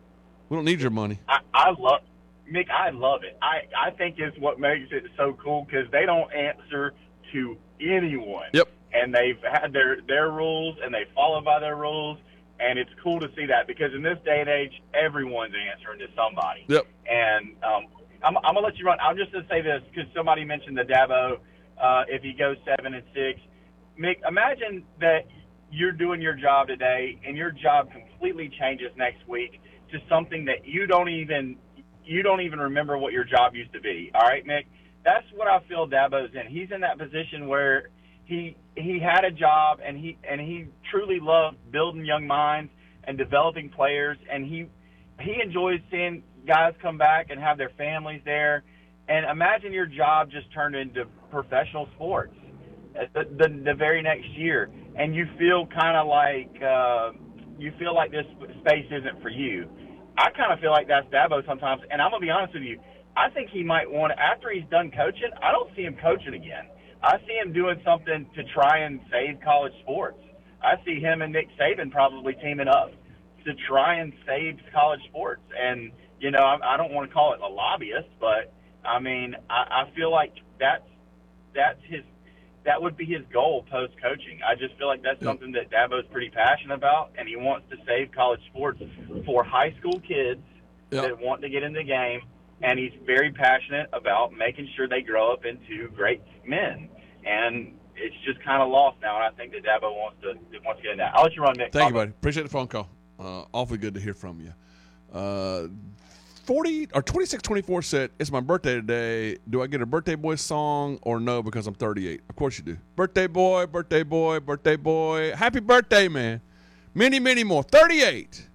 S2: We don't need your money.
S6: I, I love Mick, I love it. I, I think it's what makes it so cool because they don't answer to anyone.
S2: Yep.
S6: And they've had their, their rules, and they follow by their rules, and it's cool to see that because in this day and age, everyone's answering to somebody.
S2: Yep.
S6: And um, I'm, I'm going to let you run. I'm just going to say this because somebody mentioned the Dabo, uh, if he goes seven and six. Mick, imagine that you're doing your job today, and your job completely changes next week to something that you don't even you don't even remember what your job used to be. All right, Mick? That's what I feel Dabo's in. He's in that position where he he had a job and he and he truly loved building young minds and developing players, and he he enjoys seeing guys come back and have their families there. And imagine your job just turned into professional sports the, the, the very next year, and you feel kind of like uh, you feel like this space isn't for you. I kind of feel like that's Dabo sometimes, and I'm going to be honest with you. I think he might want to, after he's done coaching, I don't see him coaching again. I see him doing something to try and save college sports. I see him and Nick Saban probably teaming up to try and save college sports. And, you know, I, I don't want to call it a lobbyist, but, I mean, I, I feel like that's, that's his that would be his goal post-coaching. I just feel like that's
S2: Yep.
S6: something that Dabo's pretty passionate about, and he wants to save college sports for high school kids
S2: Yep.
S6: that want to get in the game, and he's very passionate about making sure they grow up into great men. And it's just kind of lost now, and I think that Dabo wants to wants to get in that. I'll let you run, Nick.
S2: Thank you, buddy. Appreciate the phone call. Uh, awfully good to hear from you. Uh, forty or twenty-six twenty-four said, it's my birthday today. Do I get a birthday boy song or no because I'm thirty-eight? Of course you do. Birthday boy, birthday boy, birthday boy. Happy birthday, man. Many, many more. thirty-eight.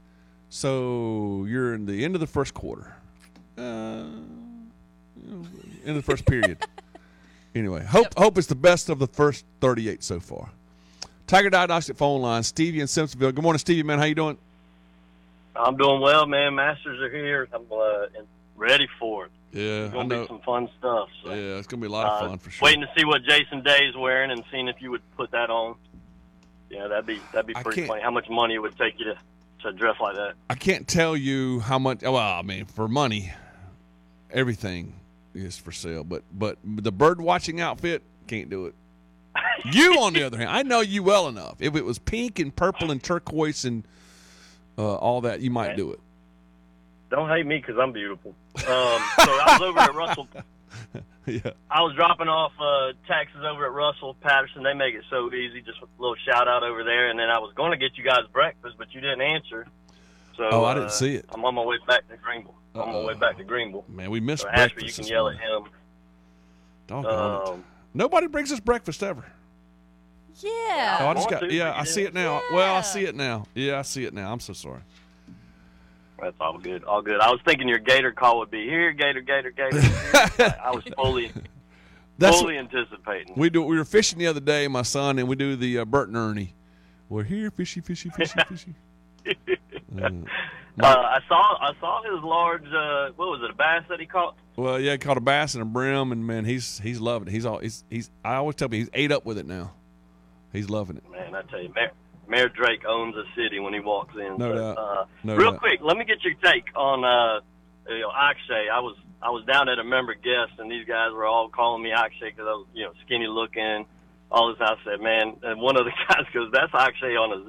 S2: So you're in the end of the first quarter. Uh, you know, end of the first period. Anyway, hope yep. hope it's the best of the first thirty-eight so far. Tiger Diagnostic phone line, Stevie in Simpsonville. Good morning, Stevie, man. How you doing?
S7: I'm doing well, man. Masters are here. I'm uh, ready for it.
S2: Yeah,
S7: it's gonna
S2: I know.
S7: be some fun stuff. So.
S2: Yeah, it's gonna be a lot of
S7: uh,
S2: fun for sure.
S7: Waiting to see what Jason Day's wearing and seeing if you would put that on. Yeah, that'd be that'd be pretty funny. How much money it would take you to, to dress like that?
S2: I can't tell you how much. Well, I mean, for money, everything is for sale. But but the bird watching outfit, can't do it. You, on the other hand, I know you well enough. If it was pink and purple and turquoise and uh, all that, you might
S7: Man.
S2: do it.
S7: Don't hate me because I'm beautiful. Um, so I was over at Russell.
S2: Yeah.
S7: I was dropping off uh, taxes over at Russell Patterson. They make it so easy. Just a little shout out over there. And then I was going to get you guys breakfast, but you didn't answer. So
S2: Oh, I didn't
S7: uh,
S2: see it.
S7: I'm on my way back to Greenville. I'm on my
S2: Uh-oh.
S7: way back to Greenville.
S2: Man, we missed
S7: so Ashby,
S2: breakfast
S7: you can
S2: this
S7: yell
S2: morning.
S7: at him.
S2: Doggone it.
S7: Um,
S2: Nobody brings us breakfast ever.
S3: Yeah.
S2: Oh, I just
S7: want
S2: got.
S7: to,
S2: Yeah,
S7: but you
S2: I see it
S7: didn't.
S2: now. Well, I see it now. Yeah, I see it now. I'm so sorry.
S7: That's all good. All good. I was thinking your Gator call would be here, Gator, Gator, Gator. I, I was fully,
S2: That's
S7: fully anticipating.
S2: We do. We were fishing the other day, my son, and we do the uh, Bert and Ernie. We're here, fishy, fishy, fishy, fishy. Uh,
S7: Uh, I saw I saw his large, uh, what was it, a bass that he caught?
S2: well, yeah, he caught a bass and a brim, and man, he's he's loving it. He's all he's he's. I always tell people he's ate up with it now. He's loving it.
S7: Man, I tell you, Mayor, Mayor Drake owns a city when he walks in.
S2: No
S7: so,
S2: doubt.
S7: Uh,
S2: No
S7: real
S2: doubt.
S7: quick, let me get your take on uh, you know, Akshay. I was I was down at a member guest, and these guys were all calling me Akshay because I was, you know, skinny looking. All this, I said, man, and one of the guys goes, "That's Akshay on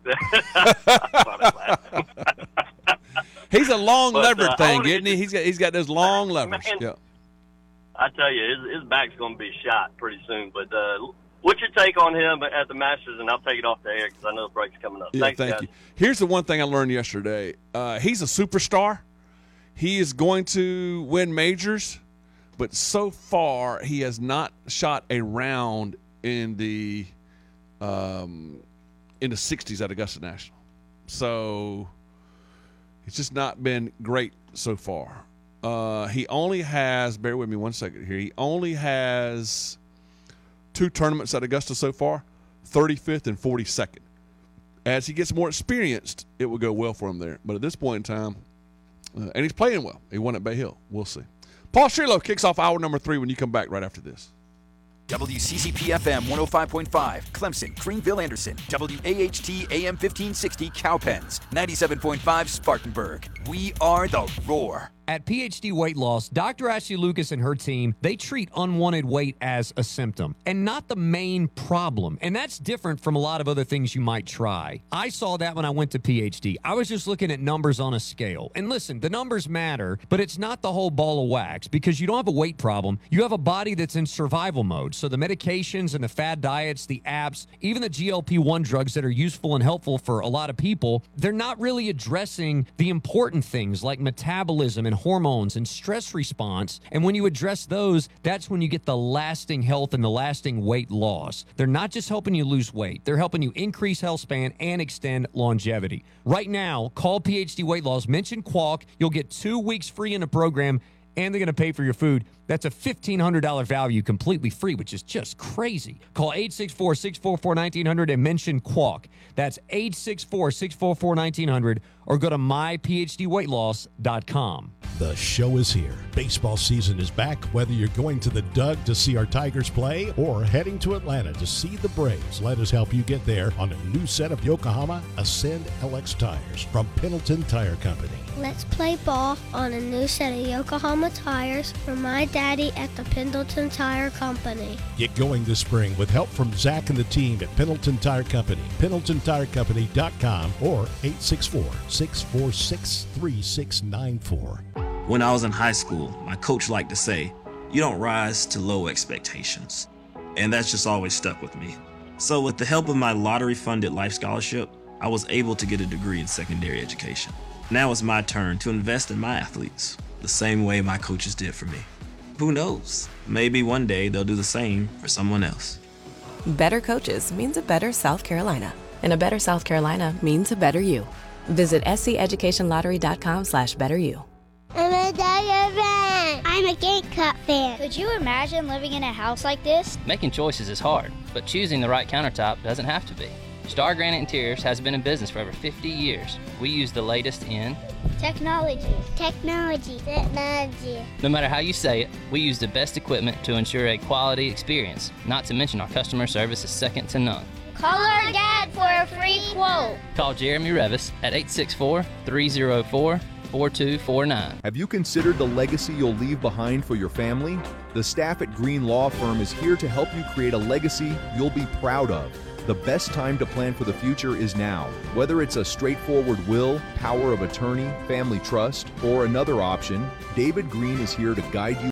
S7: Ozempic."
S2: He's a long
S7: But,
S2: levered
S7: uh, I
S2: thing,
S7: wanna
S2: isn't he? He's got he's got those long levers.
S7: Man.
S2: Yeah.
S7: I tell you, his, his back's going to be shot pretty soon. But uh, what's your take on him at the Masters? And I'll take it off the air because I know the break's coming up.
S2: Yeah,
S7: Thanks,
S2: thank
S7: guys.
S2: you. Here's the one thing I learned yesterday. Uh, he's a superstar. He is going to win majors, but so far he has not shot a round in the um, in the sixties at Augusta National. So it's just not been great so far. Uh, he only has, bear with me one second here, he only has two tournaments at Augusta so far, thirty-fifth and forty-second. As he gets more experienced, it will go well for him there. But at this point in time, uh, and he's playing well. He won at Bay Hill. We'll see. Paul Strelow kicks off hour number three when you come back right after this.
S1: W C C P F M one oh five point five, Clemson, Greenville, Anderson. W A H T A M fifteen sixty, Cowpens. ninety-seven point five, Spartanburg. We are the Roar.
S8: At P H D Weight Loss, Doctor Ashley Lucas and her team, they treat unwanted weight as a symptom and not the main problem. And that's different from a lot of other things you might try. I saw that when I went to P H D. I was just looking at numbers on a scale. And listen, the numbers matter, but it's not the whole ball of wax because you don't have a weight problem. You have a body that's in survival mode. So the medications and the fad diets, the apps, even the G L P one drugs that are useful and helpful for a lot of people, they're not really addressing the important things like metabolism and hormones and stress response. And when you address those, that's when you get the lasting health and the lasting weight loss. They're not just helping you lose weight. They're helping you increase health span and extend longevity. Right now, call P H D Weight Loss, mention Qualk. You'll get two weeks free in the program, and they're going to pay for your food. That's a fifteen hundred dollars value completely free, which is just crazy. Call eight six four, six four four, one nine zero zero and mention Qualk. That's eight six four, six four four, one nine zero zero or go to my p h d weight loss dot com.
S15: The show is here. Baseball season is back, whether you're going to the Doug to see our Tigers play or heading to Atlanta to see the Braves. Let us help you get there on a new set of Yokohama Ascend L X tires from Pendleton Tire Company.
S9: Let's play ball on a new set of Yokohama tires from my daddy at the Pendleton Tire Company.
S15: Get going this spring with help from Zach and the team at Pendleton Tire Company, pendleton tire company dot com or eight six four, six four six, three six nine four.
S10: When I was in high school, my coach liked to say, you don't rise to low expectations. And that's just always stuck with me. So with the help of my lottery-funded life scholarship, I was able to get a degree in secondary education. Now it's my turn to invest in my athletes, the same way my coaches did for me. Who knows? Maybe one day they'll do the same for someone else.
S11: Better coaches means a better South Carolina. And a better South Carolina means a better you. Visit sceducationlottery.com slash better you.
S9: I'm a Tiger fan. I'm a Gamecock fan.
S12: Could you imagine living in a house like this?
S13: Making choices is hard, but choosing the right countertop doesn't have to be. Star Granite Interiors has been in business for over fifty years. We use the latest in
S12: technology.
S9: Technology. Technology.
S13: No matter how you say it, we use the best equipment to ensure a quality experience. Not to mention our customer service is second to none.
S12: Call our dad for a free quote.
S13: Call Jeremy Revis at eight six four, three zero four, four two four nine.
S27: Have you considered the legacy you'll leave behind for your family? The staff at Green Law Firm is here to help you create a legacy you'll be proud of. The best time to plan for the future is now. Whether it's a straightforward will, power of attorney, family trust, or another option, David Green is here to guide you